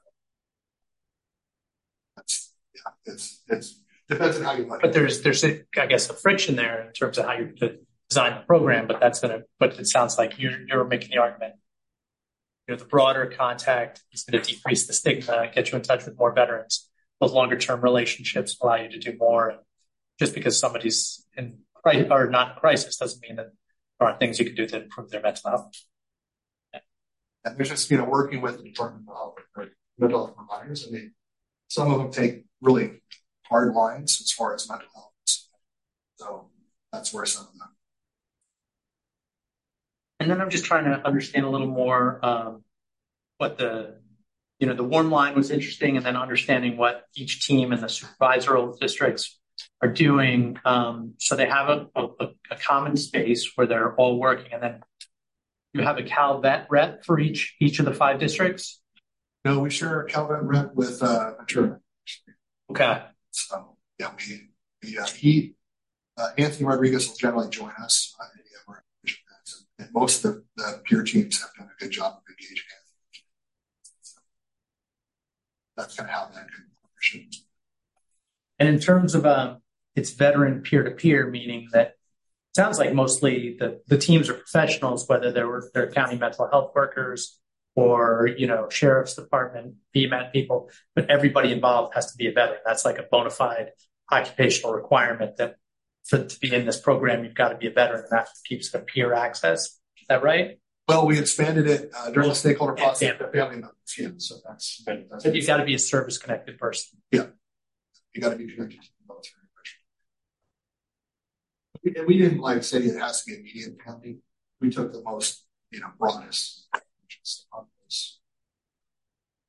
that's yeah, it's it's depends on how you look. But there's there's a, I guess a friction there in terms of how you design the program. But that's gonna. But it sounds like you're you're making the argument. You know, the broader contact is going to decrease the stigma, get you in touch with more veterans. Those longer term relationships allow you to do more. And just because somebody's in or not in crisis doesn't mean that there aren't things you can do to improve their mental health. Yeah. And there's just, you know, working with the Department of Health or mental health providers, and they, some of them take really hard lines as far as mental health. So that's where some of them. And then I'm just trying to understand a little more um, what the, you know, the warm line was interesting, and then understanding what each team in the supervisorial districts are doing. Um, so they have a, a, a common space where they're all working, and then you have a Cal Vet rep for each each of the five districts. No, we share a Cal Vet rep with uh, Ventura. Okay. So yeah, we, we uh, he uh, Anthony Rodriguez will generally join us. Uh, And most of the, the peer teams have done a good job of engaging it. So that's kind of how that could. And in terms of um, it's veteran peer-to-peer, meaning that it sounds like mostly the, the teams are professionals, whether they're, they're county mental health workers or, you know, sheriff's department, B M A T people, but everybody involved has to be a veteran. That's like a bona fide occupational requirement that for to be in this program, you've got to be a veteran, and that keeps the peer access. Is that right? Well, we expanded it uh, during the stakeholder process to family members. Yeah, so that's. that's but you've got to be a service-connected person. Yeah, you got to be connected to the military. We, and we didn't like say it has to be immediate family. We took the most, you know, broadest, just uncles,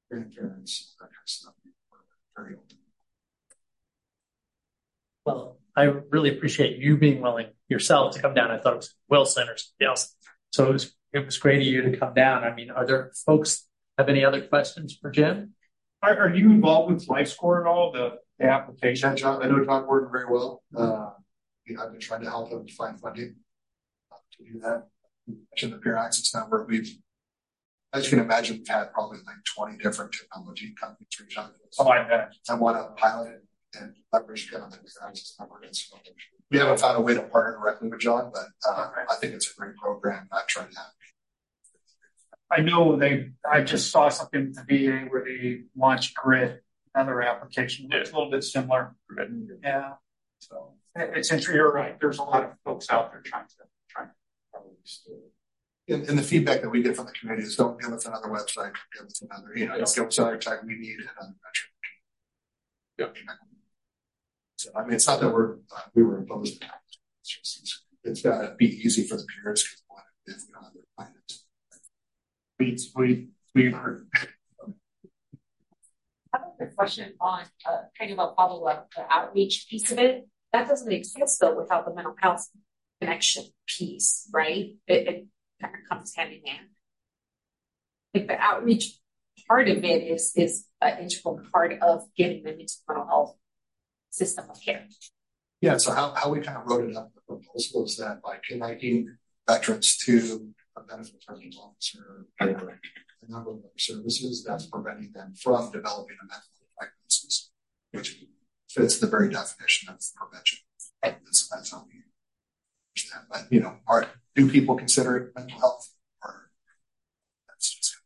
grandparents, that kind of stuff. Very open. Well, I really appreciate you being willing yourself to come down. I thought it was Wilson or somebody else. So it was, it was great of you to come down. I mean, are there folks have any other questions for Jim? Are, are you involved with LifeScore at all, the, the application? Yeah, John, I know John Gordon very well. Uh, you know, I've been trying to help him find funding uh, to do that. You mentioned the peer access number. We've, as you can imagine, we've had probably like twenty different technology companies reach out to us. Oh, I bet. I want to pilot it and leverage kind of the peer access number. And so we haven't found a way to partner directly with John, but uh, I think it's a great program. I've tried to have. I know they, I just saw something with the V A where they launched Grid, another application. It's a little bit similar. Yeah. So it's interesting. You're right. There's a lot of folks out there trying to, trying to. And, and the feedback that we get from the community is don't give us another website, give us another, you know, don't give us another tech. We need another metric. Yeah. So, I mean, it's not that we're, uh, we were opposed to it. It's just, it's, it's got to be easy for the peers because if we don't have their finance. We, we, we heard. I have a question on uh, kind of a follow-up, the outreach piece of it. That doesn't exist though without the mental health connection piece, right? It, it kind of comes hand in hand. Like the outreach part of it is is an integral part of getting them into the mental health system of care. Yeah, so how, how we kind of wrote it up, the proposal is that by connecting veterans to a benefit services officer or a number of other services, that's preventing them from developing a mental health diagnosis, which fits the very definition of prevention. And so that's how we understand. But, you know, are, do people consider it mental health? Or that's just.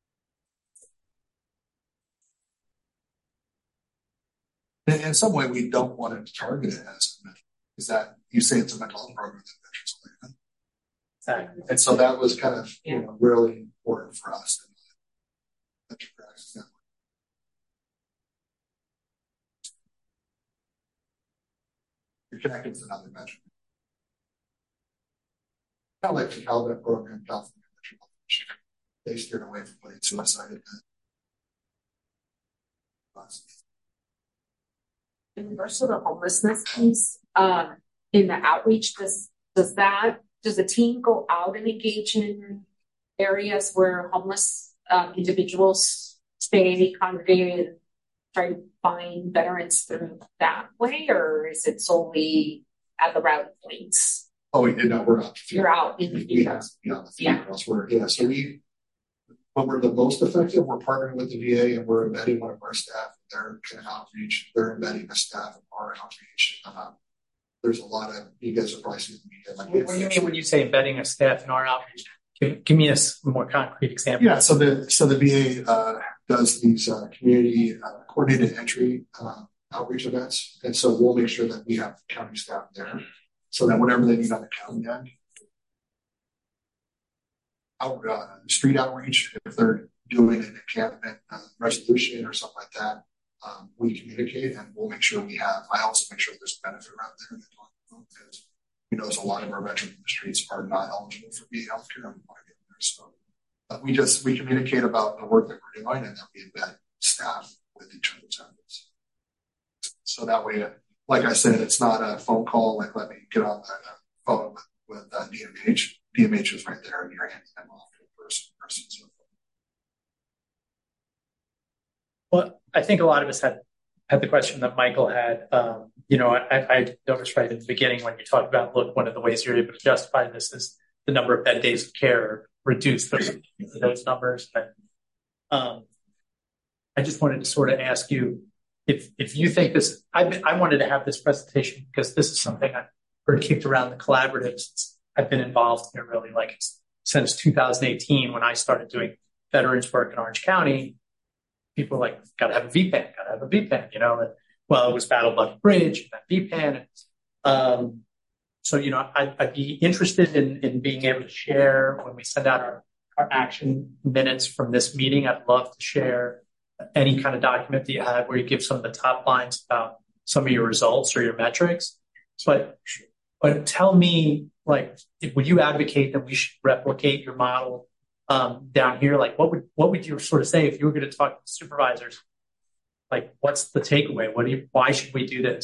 In, in some way, we don't want to target it as a mental. Is that you say it's a mental health program that veterans live in? Exactly. And so that was kind of, you know, really important for us. You're connected to another measure. Kind of like the Calvin program, California Metro. They steered away from putting suicide in that. In regards to the homelessness piece, um, in the outreach, does does that does the team go out and engage in areas where homeless um, individuals stay, congregate, and try to find veterans through that way, or is it solely at the rally points? Oh, we did not. We're out. You're out in the we have beyond the field elsewhere. Yeah. So we, when we're the most effective, we're partnering with the V A and we're embedding one of our staff. They're kind of outreach. They're embedding the staff of our outreach. Um, there's a lot of, you guys are probably seeing the media. Like, what do you mean when you say embedding a staff in our outreach? Give, give me a more concrete example. Yeah. So the so the V A uh, does these uh, community uh, coordinated entry uh, outreach events, and so we'll make sure that we have county staff there, so that whatever they need on the county end, out uh, street outreach, if they're doing an encampment uh, resolution or something like that, um, we communicate and we'll make sure we have. I also make sure there's a benefit around there because we know a lot of our veterans in the streets are not eligible for V A healthcare. And we want to get there, so uh, we just we communicate about the work that we're doing and then we embed staff with each other's efforts. So that way, like I said, it's not a phone call like let me get on the phone with, with uh, D M H. D M H is right there and you're handing them off to a person. person so. Well, I think a lot of us had had the question that Michael had. Um, you know, I, I noticed right at the beginning when you talked about, look, one of the ways you're able to justify this is the number of bed days of care, reduce those, those numbers. But, um, I just wanted to sort of ask you if if you think this. I I wanted to have this presentation because this is something I've heard kicked around the collaborative since I've been involved here really like since two thousand eighteen when I started doing veterans work in Orange County. People were like, gotta have a V PAN, gotta have a V PAN, you know, and well, it was Battle Bucket Bridge, and that V PAN. And, um, so, you know, I'd, I'd be interested in, in being able to share when we send out our, our action minutes from this meeting. I'd love to share any kind of document that you have where you give some of the top lines about some of your results or your metrics. But, but tell me, like, would you advocate that we should replicate your model Um, down here? Like, what would what would you sort of say if you were going to talk to supervisors? Like, what's the takeaway? What do you? Why should we do this?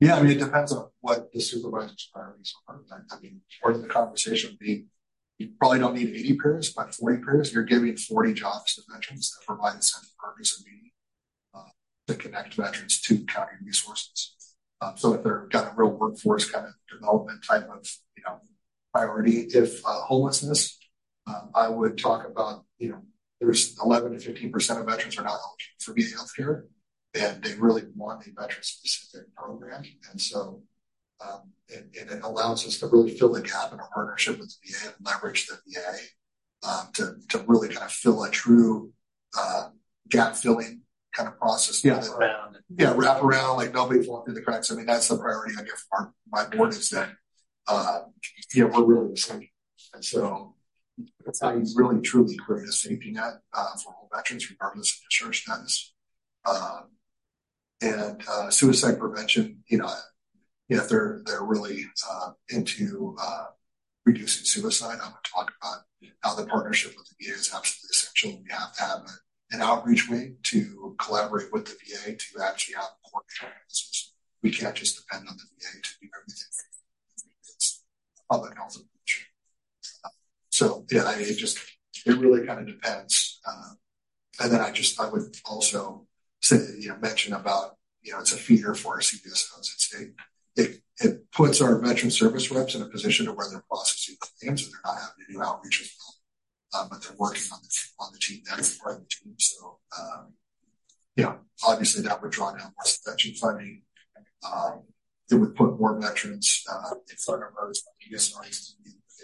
Yeah, I mean, it depends on what the supervisor's priorities are. I mean, part of the conversation would be, you probably don't need eighty peers, but forty peers. You're giving forty jobs to veterans that provide a sense of purpose and meaning uh, to connect veterans to county resources. Um, so if they're got a real workforce kind of development type of, you know, priority, if uh, homelessness, um, I would talk about, you know, there's eleven to fifteen percent of veterans are not eligible for V A healthcare, and they really want a veteran specific program. And so um, and, and it allows us to really fill the gap in a partnership with the V A and leverage the V A um, to, to really kind of fill a true uh, gap filling kind of process. Yeah, around. Yeah, wrap around, like nobody falling through the cracks. I mean, that's the priority I give our, my board is that, uh, you know, we're really the same. And so that's how you really truly create a safety net uh, for all veterans, regardless of discharge status. Um, and uh, suicide prevention, you know, if they're they're really uh, into uh, reducing suicide, I would talk about how the partnership with the V A is absolutely essential. We have to have a, an outreach wing to collaborate with the V A to actually have coordinated services. We can't just depend on the V A to do everything. It's public health approach. Uh, so yeah, I mean, it just it really kind of depends. Uh, and then I just I would also say you know mention about you know it's a feeder for our C P S Os. It's a It, it puts our veteran service reps in a position to where they're processing claims and they're not having to do outreach as well. Uh, but they're working on the, on the team. That's part of the team. So, um, yeah, obviously that would draw down more suspension funding. Um, it would put more veterans uh, in front of our P S Rs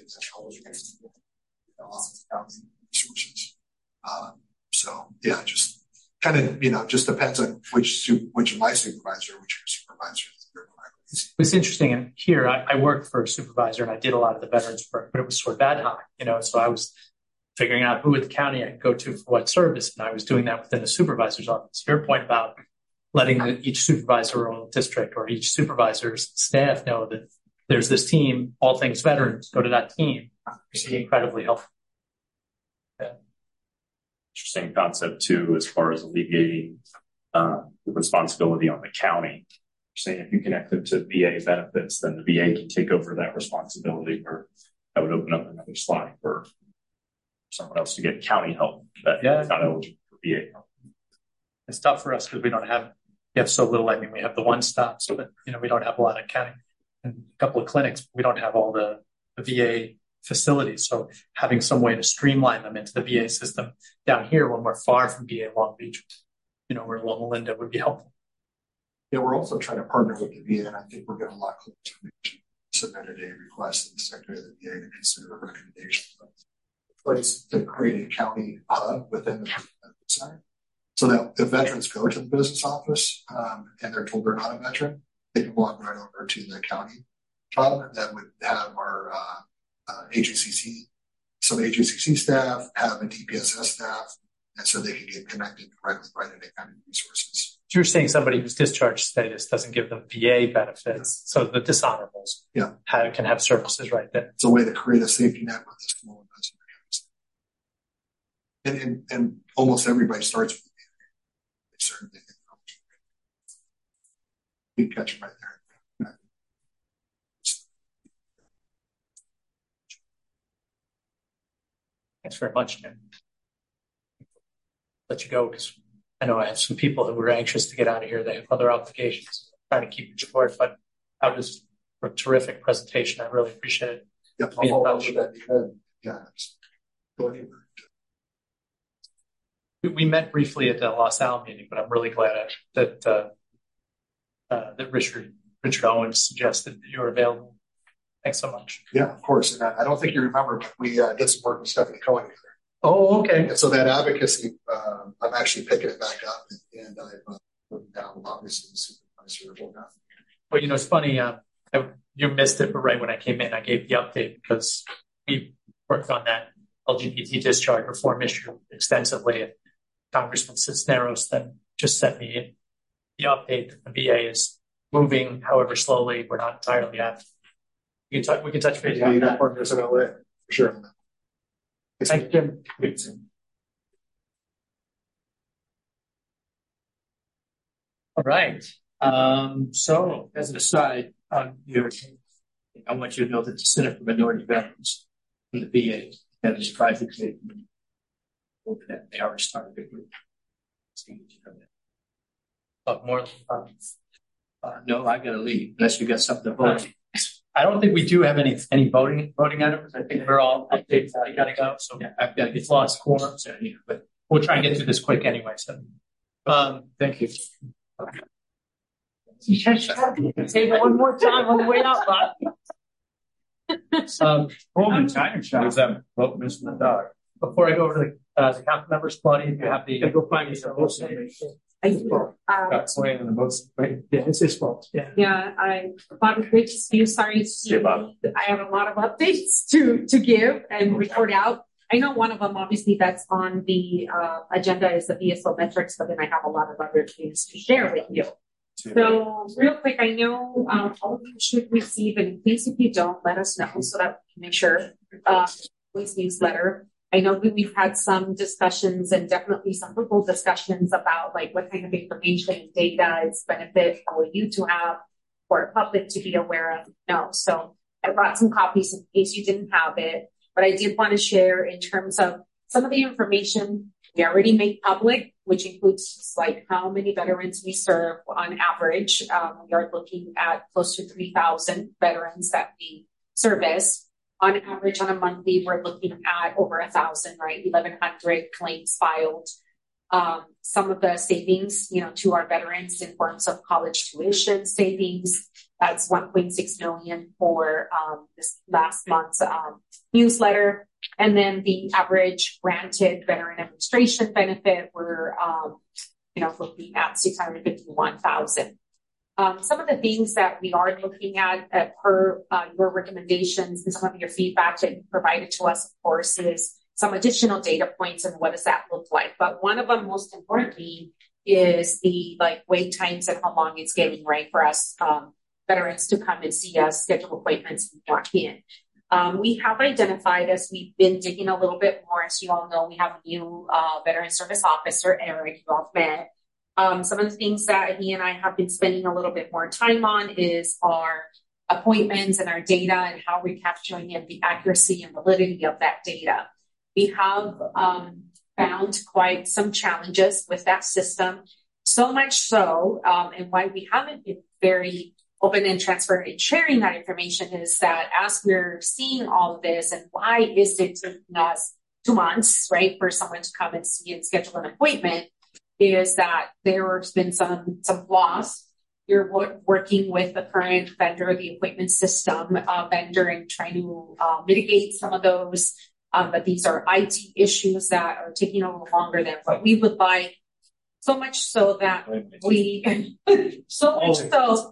resources. Um, so, yeah, just kind of, you know, just depends on which, which of my supervisor, which your supervisor is. It's interesting. And here I, I worked for a supervisor and I did a lot of the veterans work, but it was sort of ad hoc, you know, so I was figuring out who at the county I could go to for what service. And I was doing that within the supervisor's office. Your point about letting the, each supervisor or district or each supervisor's staff know that there's this team, all things veterans, go to that team. It's incredibly helpful. Yeah. Interesting concept too, as far as alleviating uh, the responsibility on the county. Saying if you connect them to V A benefits, then the V A can take over that responsibility, or that would open up another slot for someone else to get county help that yeah. is not eligible for V A help. It's tough for us because we don't have, we have so little. I mean, we have the one stops, but you know, we don't have a lot of county and a couple of clinics. We don't have all the, the V A facilities. So having some way to streamline them into the V A system down here when we're far from V A Long Beach, you know, we're Loma Linda would be helpful. Yeah, we're also trying to partner with the V A, and I think we're getting a lot closer to submitted a request to the Secretary of the V A to consider a recommendation place to create a county hub within the center, so that if veterans go to the business office um, and they're told they're not a veteran, they can walk right over to the county hub that would have our uh, uh, A J C C, some A J C C staff, have a D P S S staff, and so they can get connected directly right into county resources. You're saying somebody whose discharge status doesn't give them V A benefits, so the dishonorables yeah. have, can have services right there. It's a way to create a safety net with this small investment. And, and, and almost everybody starts with a certain thing. You catch them right there. Thanks very much, Jim. Let you go because I know I have some people who were anxious to get out of here. They have other obligations. I'm trying to keep it short, but that was a terrific presentation. I really appreciate it. Yep, I'll hold on to that. Yeah. Go ahead. We, we met briefly at the Los Al meeting, but I'm really glad that uh, uh, that Richard Richard Owens suggested that you were available. Thanks so much. Yeah, of course. And I, I don't think you remember, but we uh, did some work with Stephanie Cohen together. Oh, okay. And so that advocacy, uh, I'm actually picking it back up, and, and I've uh, put down obviously the supervisor. Well, you know, it's funny. Uh, I, you missed it, but right when I came in, I gave the update because we worked on that L G B T discharge reform issue extensively. And Congressman Cisneros then just sent me the update that the V A is moving, however slowly. We're not entirely happy. We can, t- we can touch base. Yeah, you got partners in L A for sure. Thank you, Jim. All right. Um, so as an aside, on your, I want you to know that the Center for Minority Veterans and the V A and the private committee over that they already started a group. But more, uh, uh, no, I gotta leave unless you got something to vote. I don't think we do have any any voting voting items. I think we're all updated. I gotta go. So Yeah, I've got to get lost quorum. So, yeah, but We'll try and get through this quick anyway. So, um, thank you. Say it one more time on the way out, Bob. Um, Golden time shot. that vote, Mister Dog? before I go over to the, uh, the council members, Claudia, if you have the Go find me some votes. I do. Um, Got swaying in the votes. Right? yeah, it's his fault. Yeah. Yeah, I, Bob, great to see you. Sorry to see Yeah, Bob. you. I have a lot of updates to, to give and report out. I know one of them, obviously, that's on the, uh, agenda is the B S O metrics, but then I have a lot of other things to share with you. So real quick, I know, um, all of you should receive, and please, if you don't, let us know so that we can make sure, uh, this newsletter. I know that we've had some discussions and definitely some fruitful discussions about like what kind of information and data is benefit for you to have, for the public to be aware of. No, so I brought some copies in case you didn't have it, but I did want to share in terms of some of the information we already made public, which includes just like how many veterans we serve on average. Um, we are looking at close to three thousand veterans that we service. On average, on a monthly, we're looking at over a thousand, right? eleven hundred claims filed. Um, some of the savings, you know, to our veterans in forms of college tuition savings. That's one point six million for um, this last month's um, newsletter. And then the average granted veteran administration benefit, we're, um, you know, looking at six hundred fifty-one thousand. Um, some of the things that we are looking at uh, per uh, your recommendations and some of your feedback that you provided to us, of course, is some additional data points and what does that look like. But one of them, most importantly, is the like wait times and how long it's getting, right, for us um, veterans to come and see us, schedule appointments, and walk in. Um, we have identified, as we've been digging a little bit more, as you all know, we have a new uh, veteran service officer, Eric, you all met. Um, some of the things that he and I have been spending a little bit more time on is our appointments and our data and how we're capturing and the accuracy and validity of that data. We have um, found quite some challenges with that system, so much so, um, and why we haven't been very open and transparent in sharing that information is that as we're seeing all of this and why is it taking us two months, right, for someone to come and see and schedule an appointment, is that there's been some some flaws. You're w- working with the current vendor, the appointment system uh, vendor, and trying to uh, mitigate some of those. Um, but these are I T issues that are taking a little longer than what we would like. So much so that we, so much so,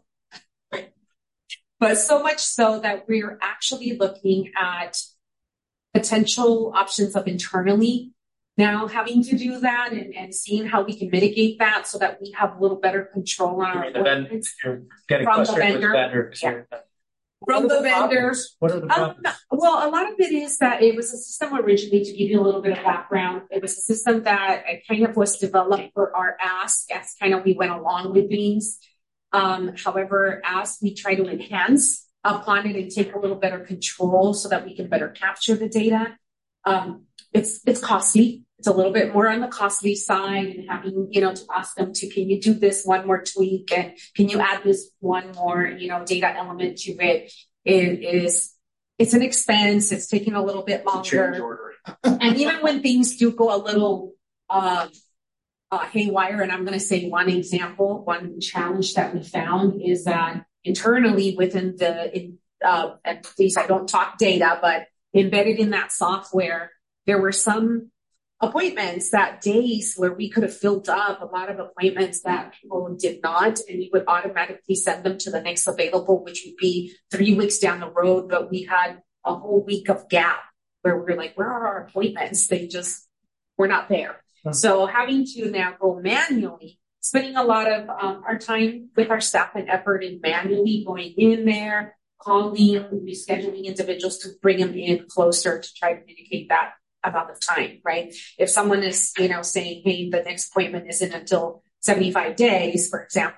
but so much so that we're actually looking at potential options of internally now having to do that and, and seeing how we can mitigate that so that we have a little better control on our The vendor, appointments. you're getting From the frustrated with the vendor. vendor. Yeah. What From are the vendor. problems? What are the Um, problems? well, a lot of it is that it was a system originally, to give you a little bit of background. It was a system that uh, kind of was developed for our ask as kind of we went along with things. Um, however, as we try to enhance upon it and take a little better control so that we can better capture the data, um, it's it's costly. It's a little bit more on the costly side, and having, you know, to ask them to, can you do this one more tweak, and can you add this one more, you know, data element to it? It is, it's an expense. It's taking a little bit longer. And even when things do go a little, um, uh, haywire, and I'm going to say one example, one challenge that we found is that internally within the, in, uh, at least I don't talk data, but embedded in that software, there were some appointments that days where we could have filled up a lot of appointments that people did not, and we would automatically send them to the next available, which would be three weeks down the road. But we had a whole week of gap where we were like, where are our appointments? They just were not there. Hmm. So having to now go manually, spending a lot of um, our time with our staff and effort in manually going in there, calling, rescheduling individuals to bring them in closer to try to mitigate that amount of time, right? If someone is, you know, saying, hey, the next appointment isn't until seventy-five days, for example,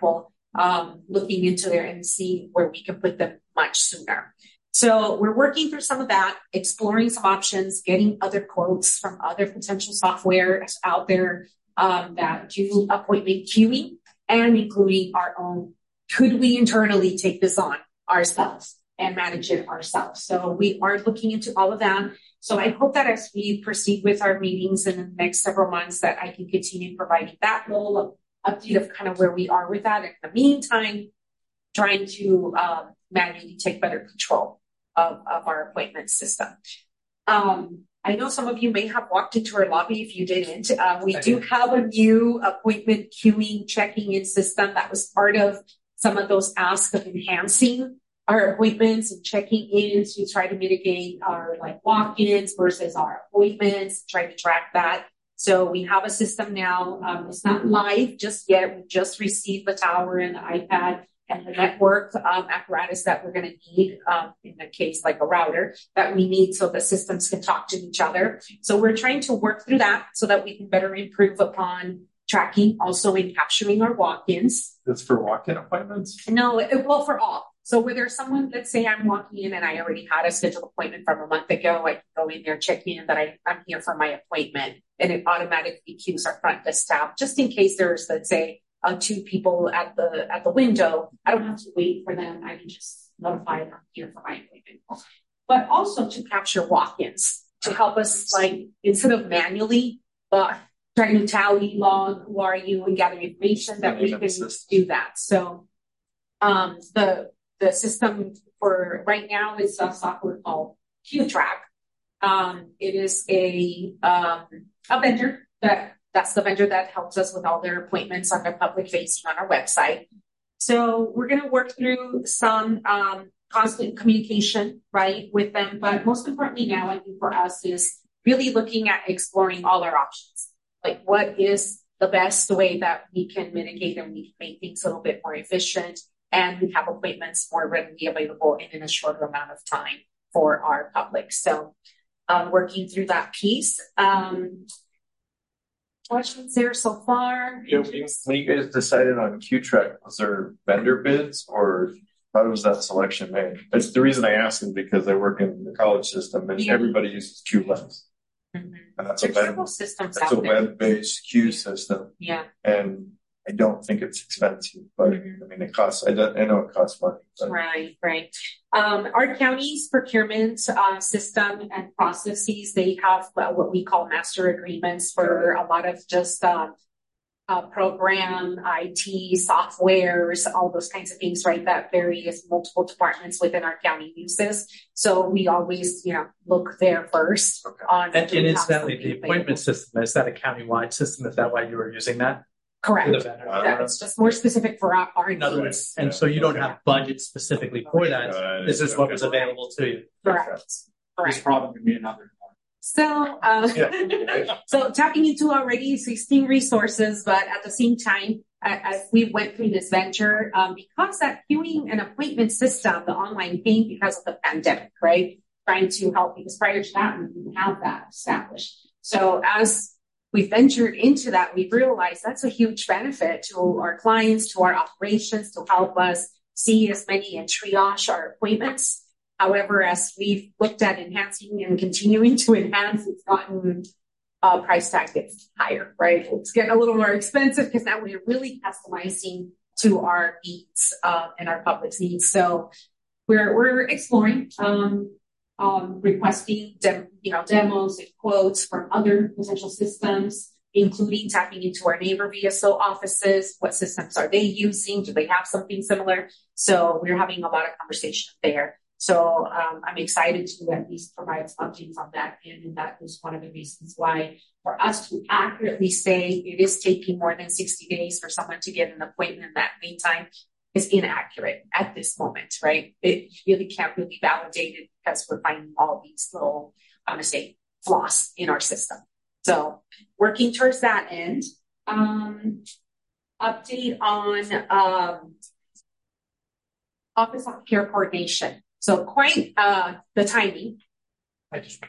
um, looking into there and see where we can put them much sooner. So we're working through some of that, exploring some options, getting other quotes from other potential software out there um, that do appointment queuing and including our own. Could we internally take this on ourselves and manage it ourselves? So we are looking into all of that. So I hope that as we proceed with our meetings in the next several months, that I can continue providing that little update of kind of where we are with that. In the meantime, trying to um, manually take better control of, of our appointment system. Um, I know some of you may have walked into our lobby. If you didn't, uh, we do have a new appointment queuing checking in system that was part of some of those asks of enhancing our appointments and checking in to try to mitigate our like walk-ins versus our appointments, try to track that. So we have a system now. Um, it's not live just yet. We just received the tower and the iPad and the network um, apparatus that we're going to need um, in the case like a router that we need so the systems can talk to each other. So we're trying to work through that so that we can better improve upon tracking, also in capturing our walk-ins. That's for walk-in appointments? No, it, well, for all. So whether someone, let's say I'm walking in and I already had a scheduled appointment from a month ago, I can go in there, check in that I, I'm here for my appointment, and it automatically queues our front desk staff just in case there's, let's say, uh, two people at the at the window. I don't have to wait for them. I can just notify them I'm here for my appointment. But also to capture walk-ins to help us, like, instead of manually uh, trying to tally log who are you and gather information, that we can do that. So um, the the system for right now is a software called QTrack. Um, it is a um, a vendor that that's the vendor that helps us with all their appointments on their public facing on our website. So we're going to work through some um, constant communication, right, with them. But most importantly now, I think for us is really looking at exploring all our options. Like what is the best way that we can mitigate and we can make things a little bit more efficient and we have appointments more readily available and in a shorter amount of time for our public. So um, working through that piece. Um, questions there so far? Yeah, when, you, when you guys decided on QTrack, was there vendor bids or how was that selection made? That's the reason I ask is because I work in the college system and yeah. everybody uses QLens. Mm-hmm. And that's There's a web, systems that's out a there. web-based queue yeah. system. Yeah. And I don't think it's expensive, but mm-hmm. I mean, it costs, I, don't, I know it costs money. But. Right, right. Um, our county's procurement uh, system and processes, they have uh, what we call master agreements for a lot of just um, uh, program, I T, softwares, all those kinds of things, right, that various multiple departments within our county uses. So we always, you know, look there first. Okay. On and, and incidentally, the appointment system, is that a countywide system? Is that why you were using that? Correct. That it's just more specific for our, our in other words, and so you don't okay. have budget specifically for that. Uh, this is okay. what was available to you. Correct. Correct. This probably could be another. So, uh, yeah. so tapping into already existing resources, but at the same time, as we went through this venture, um, because that queuing and appointment system, the online came because of the pandemic, right? Trying to help because prior to that, we didn't have that established. So as we ventured into that, we realized that's a huge benefit to our clients, to our operations, to help us see as many and triage our appointments. However, as we've looked at enhancing and continuing to enhance, it's gotten uh, price tag gets higher, right? It's getting a little more expensive because now we're really customizing to our needs uh, and our public's needs. So we're we're exploring. Um, Um, requesting dem- you know, demos and quotes from other potential systems, including tapping into our neighbor V S O offices. What systems are they using? Do they have something similar? So we're having a lot of conversation there. So um, I'm excited to at least provide some updates on that. And that is one of the reasons why for us to accurately say it is taking more than sixty days for someone to get an appointment in that meantime is inaccurate at this moment, right? It really can't really validate it because we're finding all these little, I'm going to say, flaws in our system. So working towards that end. Um, update on um, Office of Care Coordination. So quite uh, the timing. I just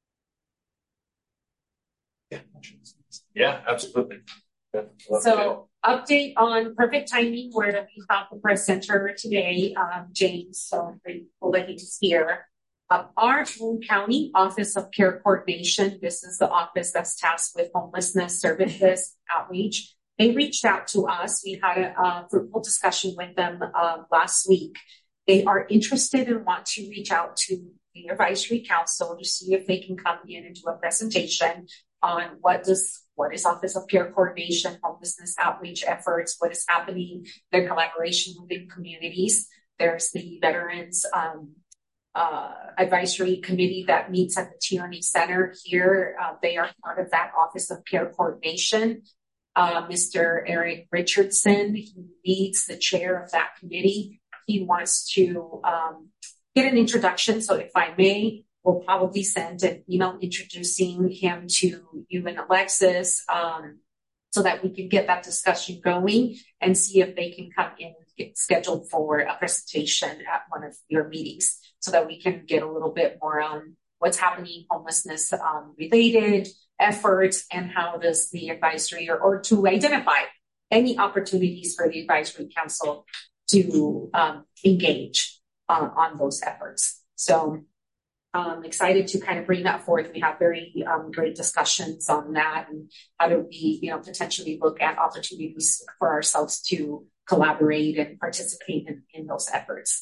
yeah, yeah, absolutely. Yeah, so update on perfect timing where we have the press center today, um, James, so I'm grateful that he's here. Uh, our own county Office of Care Coordination, this is the office that's tasked with homelessness services outreach. They reached out to us. We had a, a fruitful discussion with them uh, last week. They are interested and want to reach out to the advisory council to see if they can come in and do a presentation on what does what is Office of Care Coordination, homelessness outreach efforts, what is happening, their collaboration within communities. There's the Veterans um, uh, Advisory Committee that meets at the Tierney Center here. Uh, they are part of that Office of Care Coordination. Uh, Mister Eric Richardson, he leads the chair of that committee. He wants to um, get an introduction. So if I may, we'll probably send an email introducing him to you and Alexis um, so that we can get that discussion going and see if they can come in and get scheduled for a presentation at one of your meetings so that we can get a little bit more on what's happening homelessness um, related efforts and how does the advisory or, or to identify any opportunities for the advisory council to um, engage uh, on those efforts. So I'm excited to kind of bring that forth. We have very um, great discussions on that and how do we, you know, potentially look at opportunities for ourselves to collaborate and participate in, in those efforts.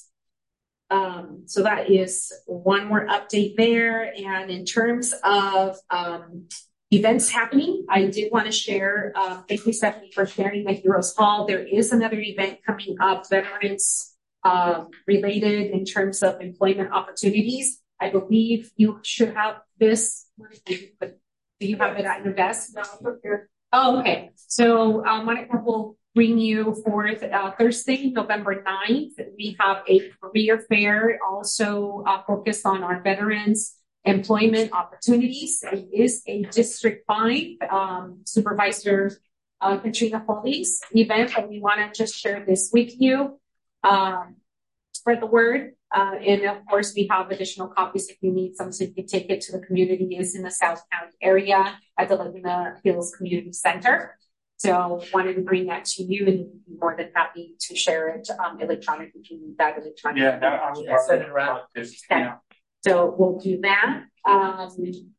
Um, so that is one more update there. And in terms of um, events happening, I did want to share, uh, thank you, Stephanie, for sharing the Heroes Hall. There is another event coming up, veterans um, related in terms of employment opportunities. I believe you should have this. Do you have it at your desk? No, oh, okay. So um, Monica will bring you forth uh, Thursday, November ninth. We have a career fair also uh, focused on our veterans employment opportunities. It is a District five um, Supervisor uh, Katrina Foley's event, and we want to just share this with you. Um, spread the word. Uh, and of course, we have additional copies if you need some, so you can take it to the community. It's in the South County area at the Laguna Hills Community Center. So wanted to bring that to you and be more than happy to share it um, electronically if you need that electronically. Yeah, no, I would send it around. Okay. Yeah. So we'll do that. Um,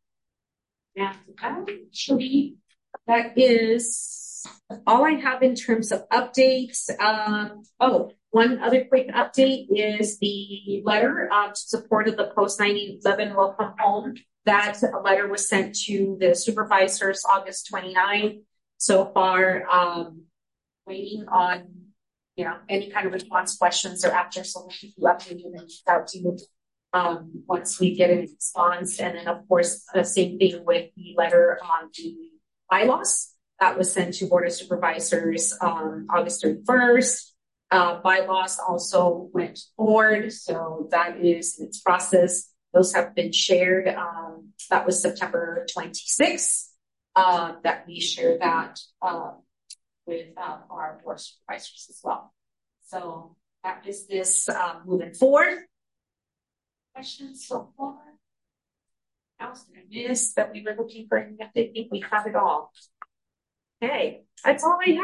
and actually, that is all I have in terms of updates. Um, oh, one other quick update is the letter um, to support of the post nine eleven welcome home. That letter was sent to the supervisors August twenty-ninth. So far, um, waiting on, you know, any kind of response questions or after, so we'll keep you updated and reach out to you um, once we get a response. And then, of course, the same thing with the letter on the bylaws that was sent to Board of Supervisors um, August thirty-first. Uh, bylaws also went forward, so that is in its process. Those have been shared. Um, that was September twenty-sixth. Uh, that we share that uh, with uh, our board supervisors as well. So that is this uh, moving forward. Questions so far? What else did I miss that we were looking for? I think we have it all. Okay, that's all I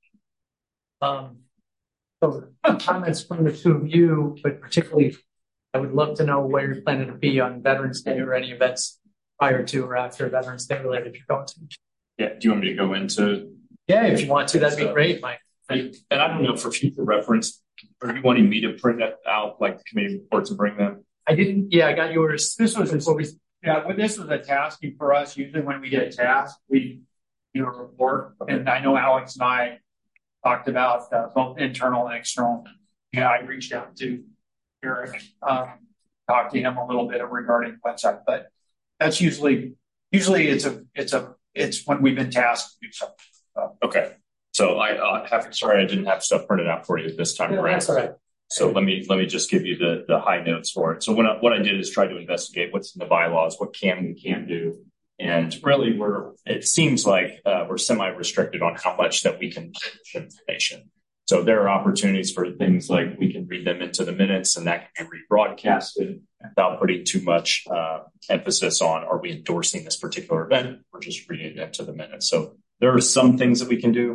have. Um, so comments from the two of you, but particularly, I would love to know where you're planning to be on Veterans Day or any events prior to or after Veterans Day related if you're going to. Yeah. Do you want me to go into? Yeah, if you want to, that'd be great, Mike. And I don't know for future reference, are you wanting me to print that out like the committee reports and bring them? I didn't. Yeah, I got yours. This was a, yeah. Well, this was a tasking for us. Usually, when we get a task, we do a report. And I know Alex and I talked about uh, both internal and external. Yeah, I reached out to Eric, um, talked to him a little bit regarding website, but that's usually usually it's a it's a it's when we've been tasked to do something. So. Okay, so I uh, have sorry I didn't have stuff printed out for you this time Yeah, around. that's all right. So let me let me just give you the the high notes for it. So what I, what I did is try to investigate what's in the bylaws, what can we can't do, and really we're it seems like uh, we're semi restricted on how much that we can publish information. So there are opportunities for things like we can read them into the minutes, and that can be rebroadcasted without putting too much uh, emphasis on are we endorsing this particular event or just reading it into the minutes. So there are some things that we can do.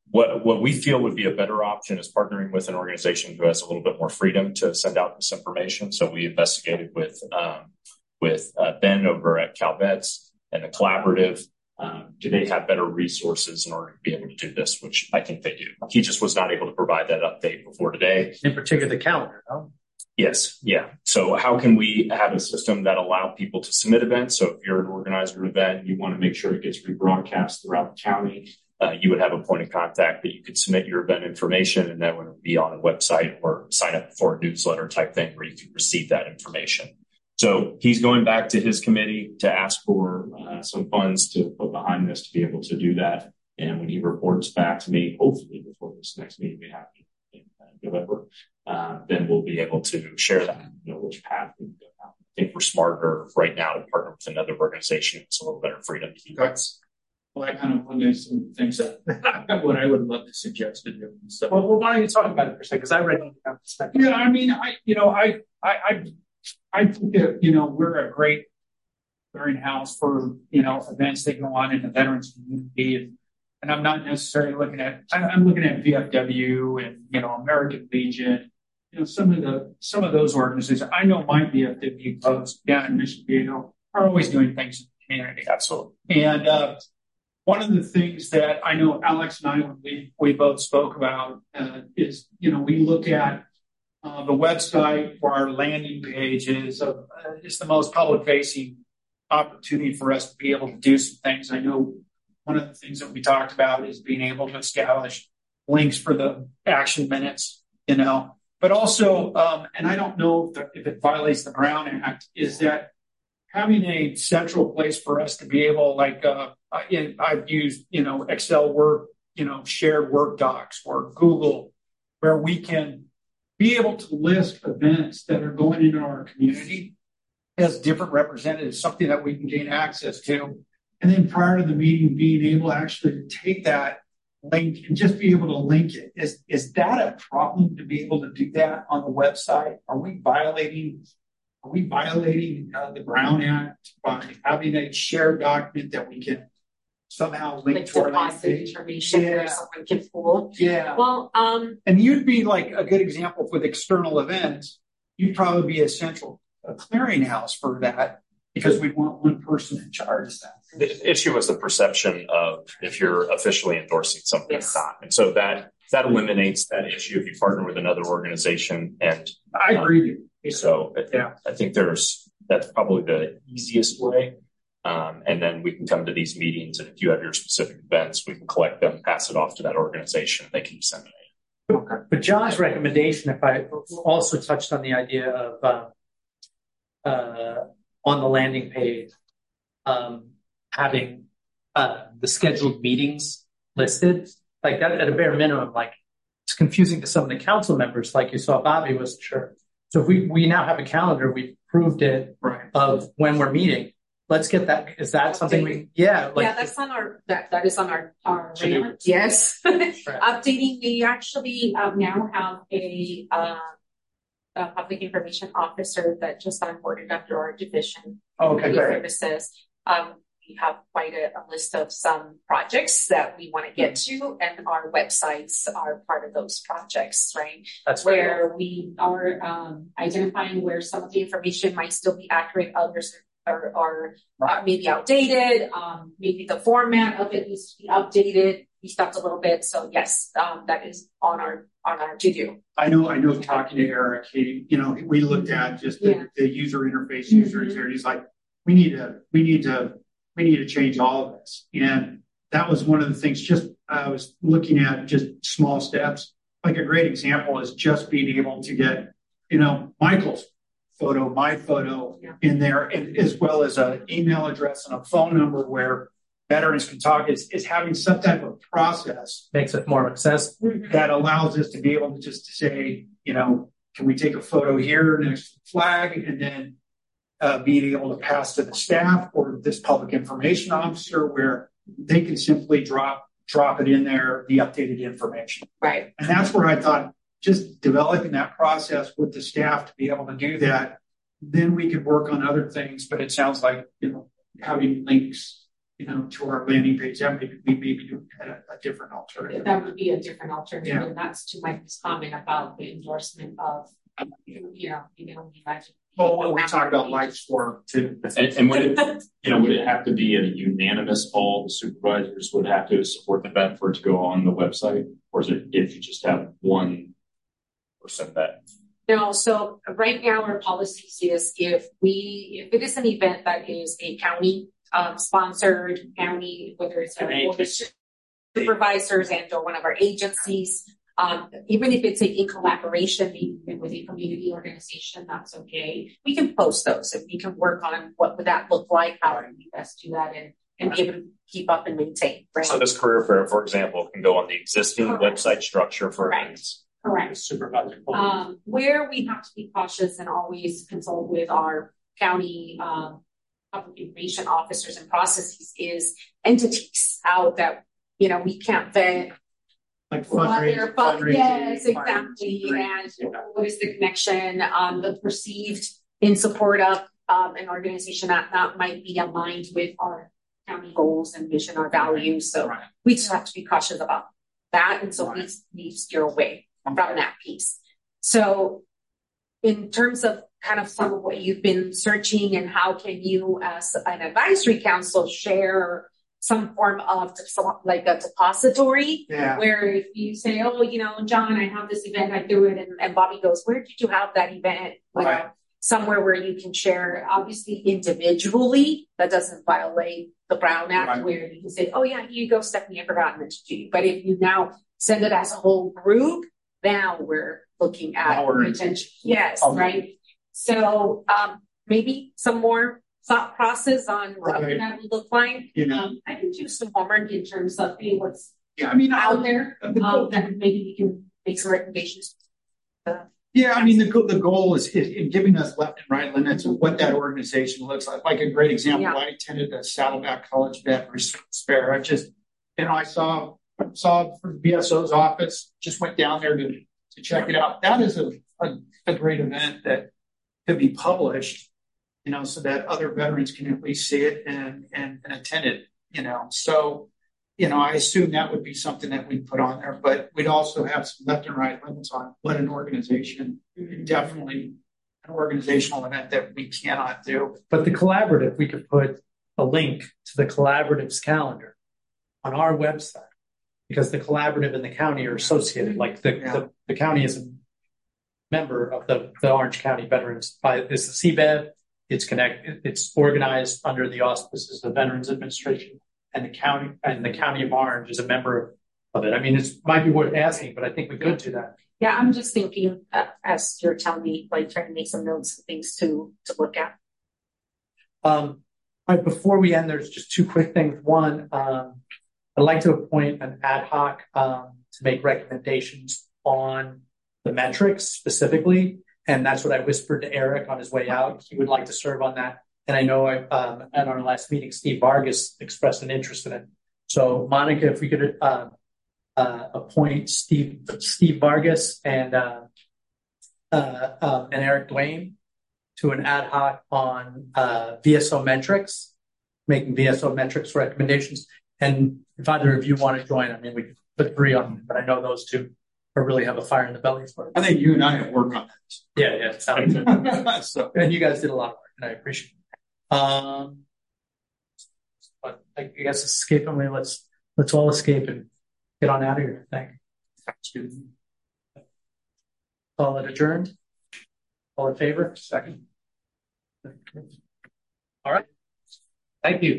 what what we feel would be a better option is partnering with an organization who has a little bit more freedom to send out this information. So we investigated with um, with uh, Ben over at CalVets and the collaborative. Um, do they have better resources in order to be able to do this? Which I think they do. He just was not able to provide that update before today. In particular, the calendar. No? Yes, yeah. So how can we have a system that allow people to submit events? So if you're an organizer of an event, you want to make sure it gets rebroadcast throughout the county. Uh, you would have a point of contact that you could submit your event information, and that would be on a website or sign up for a newsletter type thing where you can receive that information. So he's going back to his committee to ask for uh, some funds to put behind this to be able to do that. And when he reports back to me, hopefully before this next meeting we have in November, uh, then we'll be able to share that, you know, which path we can go down. I think we're smarter right now to partner with another organization. It's a little better freedom to do that. Well, I kind of wonder some things that what I would love to suggest to do. So, Well, well, why don't you talk about it for a second? Because I read it. yeah, I mean, I, you know, I, I, I, I think that, you know, we're a great clearinghouse for, you know, events that go on in the veterans community. And, and I'm not necessarily looking at, I'm looking at V F W and, you know, American Legion, you know, some of the, some of those organizations. I know my V F W folks down in Mission Viejo are always doing things in the community. Absolutely. And, uh, one of the things that I know Alex and I, when we, we both spoke about, uh, is, you know, we look at uh, the website for our landing page is, uh, is the most public facing opportunity for us to be able to do some things. I know one of the things that we talked about is being able to establish links for the action minutes, you know, but also, um, and I don't know if, the, if it violates the Brown Act, is that having a central place for us to be able, like, uh, I, I've used, you know, Excel work, you know, shared work docs or Google, where we can be able to list events that are going into our community as different representatives, something that we can gain access to. And then prior to the meeting, being able to actually take that link and just be able to link it. Is, is that a problem to be able to do that on the website? Are we violating Are we violating uh, the Brown Act by having a shared document that we can somehow link Like to our landing deposit page? information Yeah. where someone can pull. Yeah. Well, um, And you'd be like a good example with external events. You'd probably be a central a clearinghouse for that because we'd want one person in charge of that. The issue was the perception of if you're officially endorsing something Yes. or not. And so that that eliminates that issue if you partner with another organization. And I agree with you. so Yeah. I think there's that's probably the easiest way. Um, and then we can come to these meetings, and if you have your specific events, we can collect them, pass it off to that organization, they can disseminate. Okay. But John's recommendation, if I also touched on the idea of uh, uh, on the landing page, um, having uh, the scheduled meetings listed, like that at a bare minimum, like it's confusing to some of the council members, like you saw Bobby wasn't sure. So if we, we now have a calendar, we've proved it Right. of when we're meeting. Let's get that. Is that something we, yeah, like, yeah, that's on our, that, that is on our, our, To-do radar. Yes. Updating, we actually um, now have a, uh, a public information officer that just onboarded under our division. Okay, of great. Services. Um, we have quite a, a list of some projects that we want to get to, and our websites are part of those projects, right? that's where Where we are um, identifying where some of the information might still be accurate, others are, are uh, maybe outdated, um, maybe the format of it needs to be updated, we stopped a little bit. So yes, um, that is on our on our to do. I know, I know talking to Eric, he, you know, we looked at just the, Yeah. the user interface, user Mhm. experience. He's like, we need to, we need to, we need to change all of this. And that was one of the things, just, I was looking at just small steps. Like a great example is just being able to get, you know, Michael's photo, my photo Yeah. in there, and as well as an email address and a phone number where veterans can talk, is, is having some type of process makes it more accessible. that allows us to be able to just to say, you know, can we take a photo here next to the flag, and then uh, being able to pass to the staff or this public information officer where they can simply drop drop it in there, the updated information. Right. And that's where I thought just developing that process with the staff to be able to do that, then we could work on other things. But it sounds like, you know, having links you know, to our landing page. That maybe we maybe do a, a different alternative. That would be a different alternative, Yeah. and that's to Mike's comment about the endorsement of, you know, you know, imagine. Well, we talked about Mike's work too. And, and would it, you know, would it have to be a unanimous, all the supervisors would have to support the event for it to go on the website? Or is it if you just have one person that? No, so right now our policy is if we, if it is an event that is a county um, sponsored county, whether it's a board of supervisors and or one of our agencies, um, even if it's a, in collaboration even with a community organization, that's okay. We can post those and we can work on what would that look like, how do we best do that and, and be able to keep up and maintain. Right? So this career fair, for example, can go on the existing Correct. website structure for Correct. events. Correct. Supervisor. Um, where we have to be cautious and always consult with our county um, public information officers and processes is entities out that, you know, we can't vet Like what their fundraising, fun- fundraising. yes, exactly, and what is the connection, um, the perceived in support of um, an organization that, that might be aligned with our county goals and vision, our values. So Right. we just have to be cautious about that, and so Right. we we steer away from that piece. So in terms of kind of some of what you've been searching and how can you as an advisory council share some form of like a depository Yeah. where if you say, oh, you know, John, I have this event, I do it, and, and Bobby goes, where did you have that event? You know, Right. somewhere where you can share, obviously individually, that doesn't violate the Brown Act, Right. where you can say, oh yeah, here you go, Stephanie, I forgot to mention to you. But if you now send it as a whole group, now we're looking at Now we're- retention. Yes, Okay. right. So um, maybe some more thought process on what Right. that would look like. You know. Um, I can do some homework in terms of hey, what's Yeah. I mean, out I, there. the Um, goal- that maybe we can make some recommendations. yeah. I mean, the go- the goal is, is in giving us left and right limits of what that organization looks like. Like a great example, Yeah. I attended a Saddleback College Vet Research Fair. I just, you know, I saw saw from B S O's office, just went down there to to check it out. That is a a, a great event that could be published, you know, so that other veterans can at least see it and and, and attend it, you know. So, you know, I assume that would be something that we'd put on there, but we'd also have some left and right limits on what an organization, definitely an organizational event that we cannot do. But the collaborative, we could put a link to the collaborative's calendar on our website because the collaborative and the county are associated. Like the, Yeah. the, the county is a member of the, the Orange County Veterans by it's the C B E V. It's connected. It's organized under the auspices of the Veterans Administration, and the county and the county of Orange is a member of it. I mean, it might be worth asking, but I think we could do that. Yeah, I'm just thinking uh, as you're telling me, like trying to make some notes and things to to look at. Um, all right, before we end, there's just two quick things. One, um, I'd like to appoint an ad hoc um, to make recommendations on the metrics specifically. And that's what I whispered to Eric on his way out. He would like to serve on that. And I know I, um, at our last meeting, Steve Vargas expressed an interest in it. So Monica, if we could uh, uh, appoint Steve Steve Vargas and uh, uh, um, and Eric Dwayne to an ad hoc on uh, V S O metrics, making V S O metrics recommendations. And if either of you want to join, I mean, we could put three on them, but I know those two are really have a fire in the belly for it. I think you and I have worked on Yeah, yeah, it sounds good. that. So And you guys did a lot of work, and I appreciate it. Um, but I guess escapingly, let's let's all escape and get on out of here. Thank you. Call it adjourned. All in favor? Second. All right. Thank you.